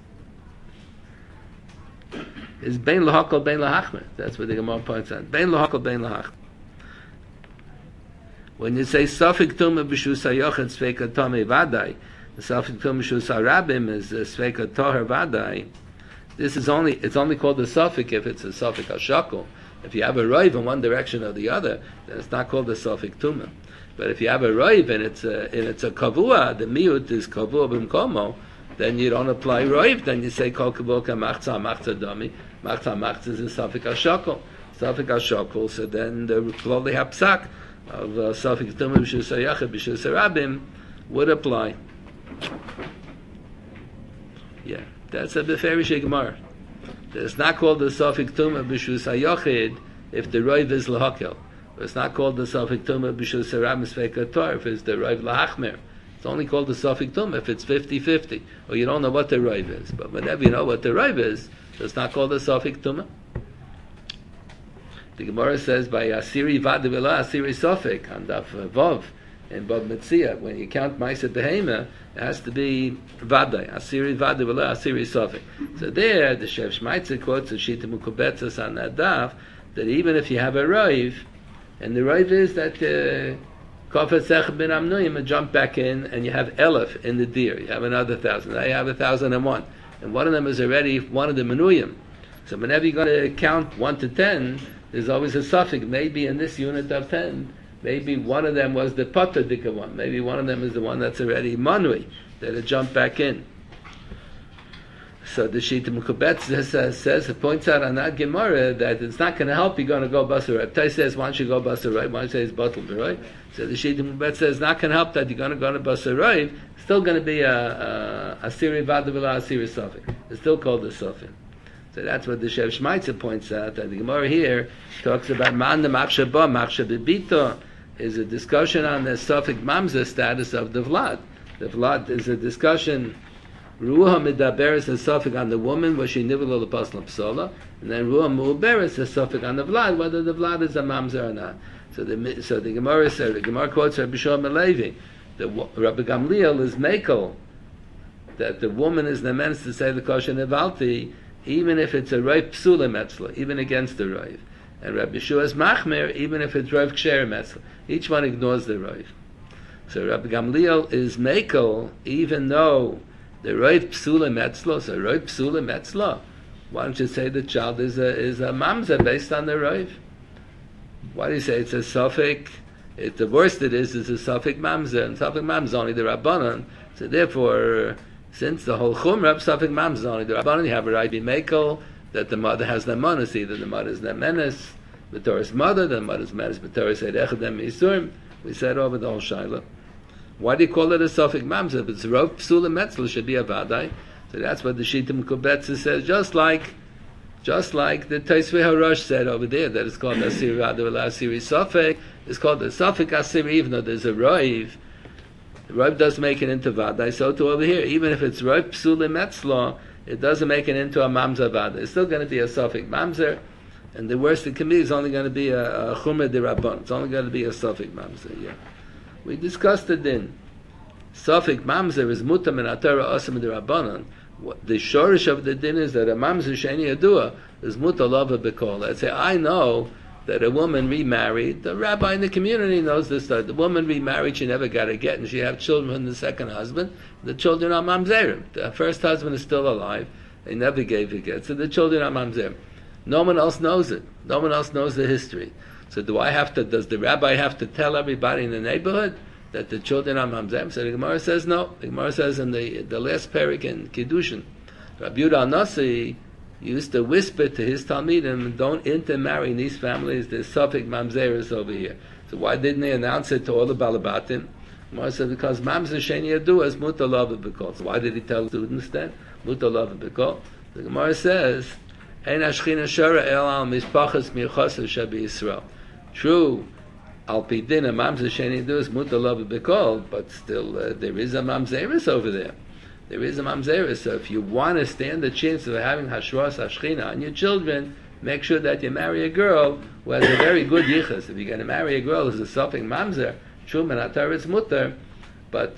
is bein lahakol bein lahachmer. That's what the Gemara points out. Bein lahakol bein lahachmer. When you say safek tumah b'shus hayochid sveika tomei vadai, the safek tumah b'shus harabim is sveika tohar vadai. It's only called a safek if it's a safek hashakol. If you have a roiv in one direction or the other, then it's not called a safek tumah. But if you have a roiv and it's a kavua, the miut is kavua b'mkomo, then you don't apply roiv. Then you say kol kavua kamachza machza dami. Machza is a safek hashakol. Safek hashakol. So then the kloli hapsak of safek tumah b'shus hayachid b'shus harabim would apply. Yeah, that's a beferish gemara. It's not called the safek tumah b'shus hayachid if the roiv is lahakel. It's not called the safek tumah b'shus harabim sveika tor if it's the roiv lahachmer. It's only called the safek tumah if it's 50-50, or you don't know what the roiv is. But whenever you know what the roiv is, it's not called the safek tumah. The Gemara says by asiri vada v'la asiri safek on daf vav in Bab Metzia, when you count ma'aser behema, it has to be vadai asiri vada v'la asiri safek. So there, the Shev Shmaitzer quotes the Shita Mukubetzas on that daf that even if you have a roiv, and the roiv is that Kofetzech bin Amnuyim jump back in, and you have elef in the deer. You have another 1,000. Now you have 1,001, and one of them is already one of the menuyim. So whenever you're going to count 1 to 10, there's always a suffix. Maybe in this unit of 10, maybe one of them was the potter dika one. Maybe one of them is the one that's already manui that had jumped back in. So the Shita Mukubetz says, it points out on that Gemara that it's not going to help you going to go basar right. Tai says, why don't you go basar right? Why don't you say it's batul right? So the Shita Mukubetz says, it's not going to help that you're going to go to basar right. It's still going to be a siri vadavila, a siri safik. It's still called a safik. So that's what the Shev Shmaitzer points out, that the Gemara here talks about man the machsha ba, machsha bebito, is a discussion on the safik mamza status of the vlad. The vlad is a discussion. Ruha midaberes is suffix on the woman, was she nivel l'pasla psola, and then ruha mu'beres is suffix on the vlad, whether the vlad is a mamzer or not. So the Gemara said, the Gemara quotes Rabbi Shlomo Levi, the Rabbi Gamliel is mekel, that the woman is the means to say the kosher nevalti, even if it's a roiv psula metzla, even against the roiv. And Rabbi Shua is machmer, even if it's roiv ksher metzla. Each one ignores the roiv. So Rabbi Gamliel is mekel, even though The Roiv Psula Metzlo, so Roiv Psula Metzlo. Why don't you say the child is a mamzer based on the Roiv? Why do you say it's a suffix? The worst it is a suffix mamzer, and suffix mamzer is only the Rabbanon. So therefore, since the whole Chumrah of suffix mamzer is only the Rabbanon, you have a right Mekel that the mother has Nemonis, either the mother is Nemenis, the Torah's mother, the mother's Menes, the Torah said Echadem Yisurim. We said over the whole Shaila. Why do you call it a suffix mamzer? If it's Rov Psula Metzl, it should be a Vadai. So that's what the Shittim Kubetza says, just like the Taisvei HaRosh said over there, that it's called Asiri Vadai Asiri Suffix. It's called the suffix Asiri, even though there's a Roiv. The Roiv does make it into Vadai, so to over here, even if it's Rov Psula Metzl, it doesn't make it into a Mamzer Vadai. It's still going to be a suffix Mamzer, and the worst it can be is only going to be a Chumrah de Rabban. It's only going to be a suffix Mamzer, yeah. We discussed it then. Suffix mamzer is mutar min atara asam de rabbanon. The shorish of the din is that a mamzer sheni yadua is mutar lava bekol. Let's say I know that a woman remarried. The rabbi in the community knows this. That the woman remarried, she never got a get, and she had children from the second husband. The children are mamzerim. The first husband is still alive. They never gave a get, so the children are mamzerim. No one else knows it. No one else knows the history. So does the rabbi have to tell everybody in the neighborhood that the children are mamzem? So the Gemara says no. The Gemara says in the last parak in Kiddushin, Rabbi Yehuda Nasi used to whisper to his Talmidim, don't intermarry in these families, there's suffix mamzeris over here. So why didn't they announce it to all the Balabatim? Gemara says because mamzer sheni yadu is mutar lava b'kol. So why did he tell students then? Mutar lava b'kol. The Gemara says, Ein ashchina shara el al mispachas miuchasa shabi Yisrael. True, al pidin a mamzer sheni do is mutar lava b'kol, but still there is a mamzeris over there. There is a mamzeris. So if you want to stand the chance of having hashras hashchina on your children, make sure that you marry a girl who has a very good yichus. If you're going to marry a girl who's a suffix mamzer, true menatar it's mutar, but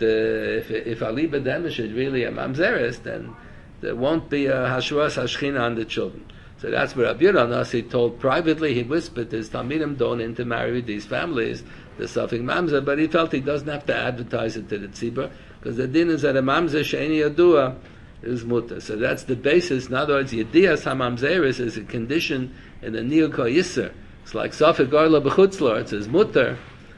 if ali b'demish is really a mamzeris, then there won't be a hashras hashchina on the children. So that's what Rabbi Yehuda Nasi told privately. He whispered to his Talmidim, don't intermarry with these families, the suffix mamzer, but he felt he doesn't have to advertise it to the tzibur, because the din is that a mamzer she'eni yadua is mutar. So that's the basis. In other words, yedias hamamzeris is a condition in the niyuk ha'yisser. It's like suffix garla b'chutzlar. It says mutar,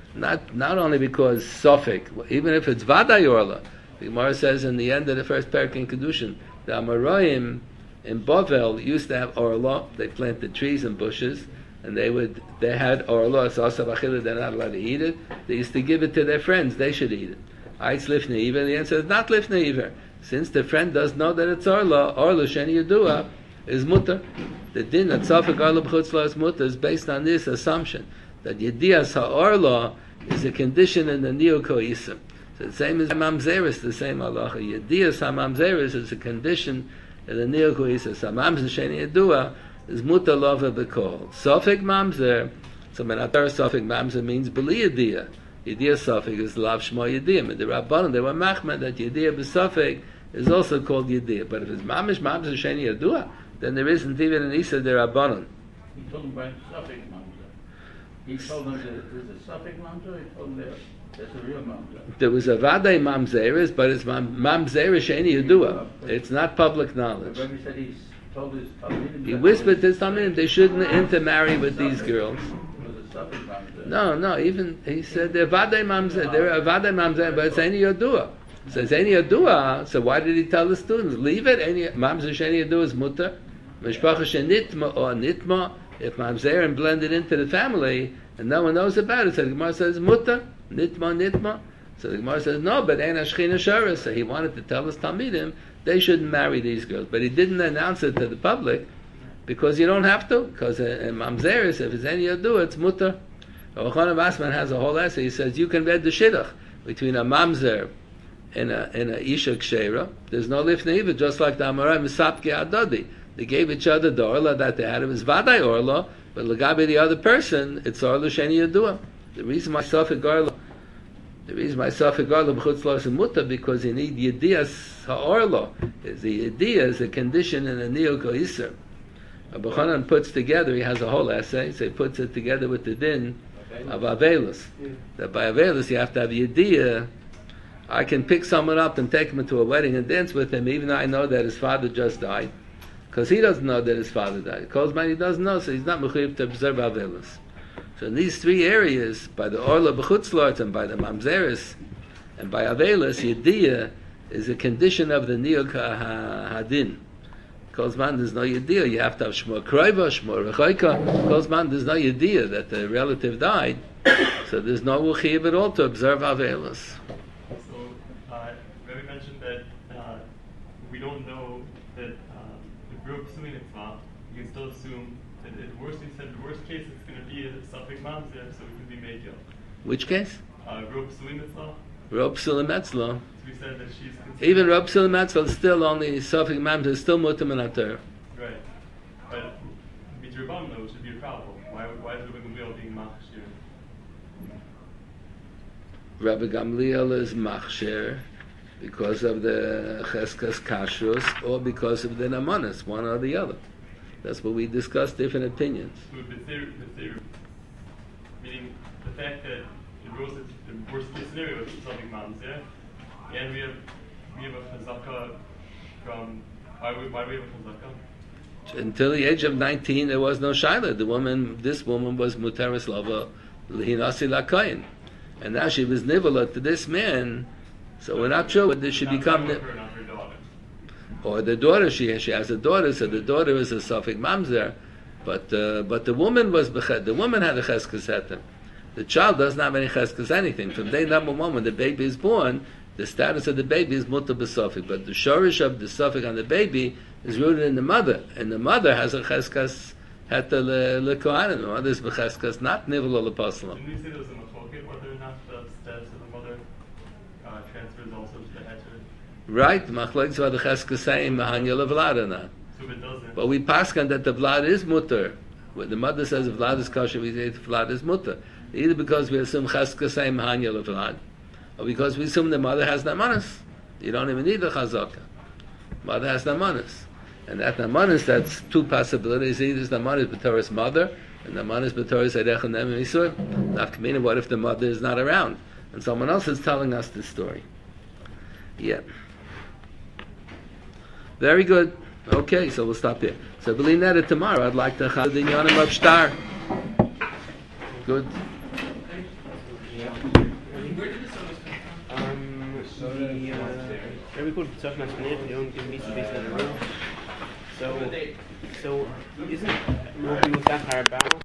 not only because suffix, even if it's vaday orla. The Gemara says in the end of the first parak in Kedushin, the Amoraim in Bavel used to have orla. They planted trees and bushes, and they had orla. It's also b'chila. They're not allowed to eat it. They used to give it to their friends. They should eat it. It's lifnei iver. The answer is not lifnei iver. Since the friend does know that it's orla sheni yadua is mutar. The din that suffix orla b'chutzla is mutar is based on this assumption that yedias ha'orla is a condition in the niyuk ha'yisr. So the same as mamzeris, the same halacha. Yedias ha'mamzeris is a condition in the niyuk ha'yisr. So mamzer sheni yadua is mutar lova b'kol. Suffix mamzer. So menatar suffix mamzer means b'li yediyah. Yediyah suffix is lav shmo yediyah. And the Rabbanon, they were machmad that yediyah b'suffix is also called yediyah. But if it's mamish mamzer sheni yadua, then there isn't even an isa de Rabbanon. He told him about suffix mamzer. He told them that there's a suffix mamzer. He told them that's a real mamzer. There was a vaday mamzeris, but it's mamzeris sheni yadua. It's not public knowledge. The Rebbe said he told his Talmidim. He whispered to his Talmidim they shouldn't intermarry with these girls. No, even he said they're vaday mamzer. They're a vaday mamzer, but it's any yadua. So it's any yadua. So why did he tell the students leave it? Any mamzer sheni yadua is mutar. Mishpacha shenitma or nitma. If mamzer and blended into the family and no one knows about it, so the Gemara says mutar nitma. So the Gemara says no, but ain't ashchina shara. So he wanted to tell his talmidim they shouldn't marry these girls, but he didn't announce it to the public because you don't have to. Because in mamzeris, if it's any yadua, it's mutar. Yochanan Basman has a whole essay. He says you can read the shidduch between a mamzer and a isha kshera. There's no lifnei iver, just like the Amorai Misapke Adadi. They gave each other the orla that they had. It was vaday orla, but legabe the other person, it's orla sheni yadua. The reason my suffix garla b'chutzla is mutar because you need yedias ha'orla. The yediah is a condition in a niyuk ha'yisr. Rabbi Chanan puts together. He has a whole essay. So he puts it together with the din of Avelus. That by Avelus you have to have yediyah I can pick someone up and take him to a wedding and dance with him, even though I know that his father just died, because he doesn't know that his father died. Kozman, he doesn't know, so he's not mechuyev to observe avelos. So in these three areas, by the orla b'chutzlort and by the mamzeres and by avelos, yediyah is a condition of the niyuk hadin. Kozman, there's no yediyah. You have to have shmor kroiva, shmor rechoika. Kozman, there's no yediyah that the relative died, so there's no mechuyev at all to observe avelos. Rabbi mentioned that we don't know that if we're assuming it's not, you can still assume that in the worst case it's going to be a suffix mamzer, so it can be made yo. Which case? Rob Sulim Mitzvah. Rob Sulim Metzlah. So we said that she's considered. Even Rob Sulim Metzlah is still only suffix mamzer, is still mutam and ater. Right. But Mitzvah though should be a problem. Why is the Gamliel being machshir? Rabbi Gamliel is machshir because of the cheskas kashrus or because of the namanis, one or the other. That's what we discussed, different opinions. So the theory, meaning the fact that the worst case scenario is something mamzer, and we have a chazaka from why do we have a chazaka? Until the age of 19, there was no shaila. This woman was muteris lava lihinasi lakayin, and now she was nivala to this man. So we're not sure whether she become not her daughter. Or the daughter. She has a daughter, so the daughter is a suffix mamzer, but the woman was the woman had a cheskes heter. The child doesn't have any cheskes anything. From day number one, when the baby is born, the status of the baby is mutar b'suffix, but the shorish of the suffix on the baby is rooted in the mother, and the mother has a cheskes heter lekohanim. The mother is b'cheskes not nivel lepasalam. Didn't you say there was a machloket whether or not the status of the mother transfers also to the heter? Right, machlokes var the cheskes saying mahanya levlad or not. So if it doesn't. But we paskan that the vlad is mutter. When the mother says if vlad is kosher, we say the vlad is mutter. Either because we assume cheskes saying mahanya levlad, or because we assume the mother has namanis. You don't even need the chazaka. Mother has namanis. And that namanis, that's two possibilities. Either namanis b'toras mother, and namanis b'toras erecha nem misur. Nafkamina, what if the mother is not around? And someone else is telling us this story. Yeah. Very good. Okay, so we'll stop there. So believe that tomorrow I'd like to have the Yonim of Shtar. Good. Very cool. So isn't Ruby with that hard bow?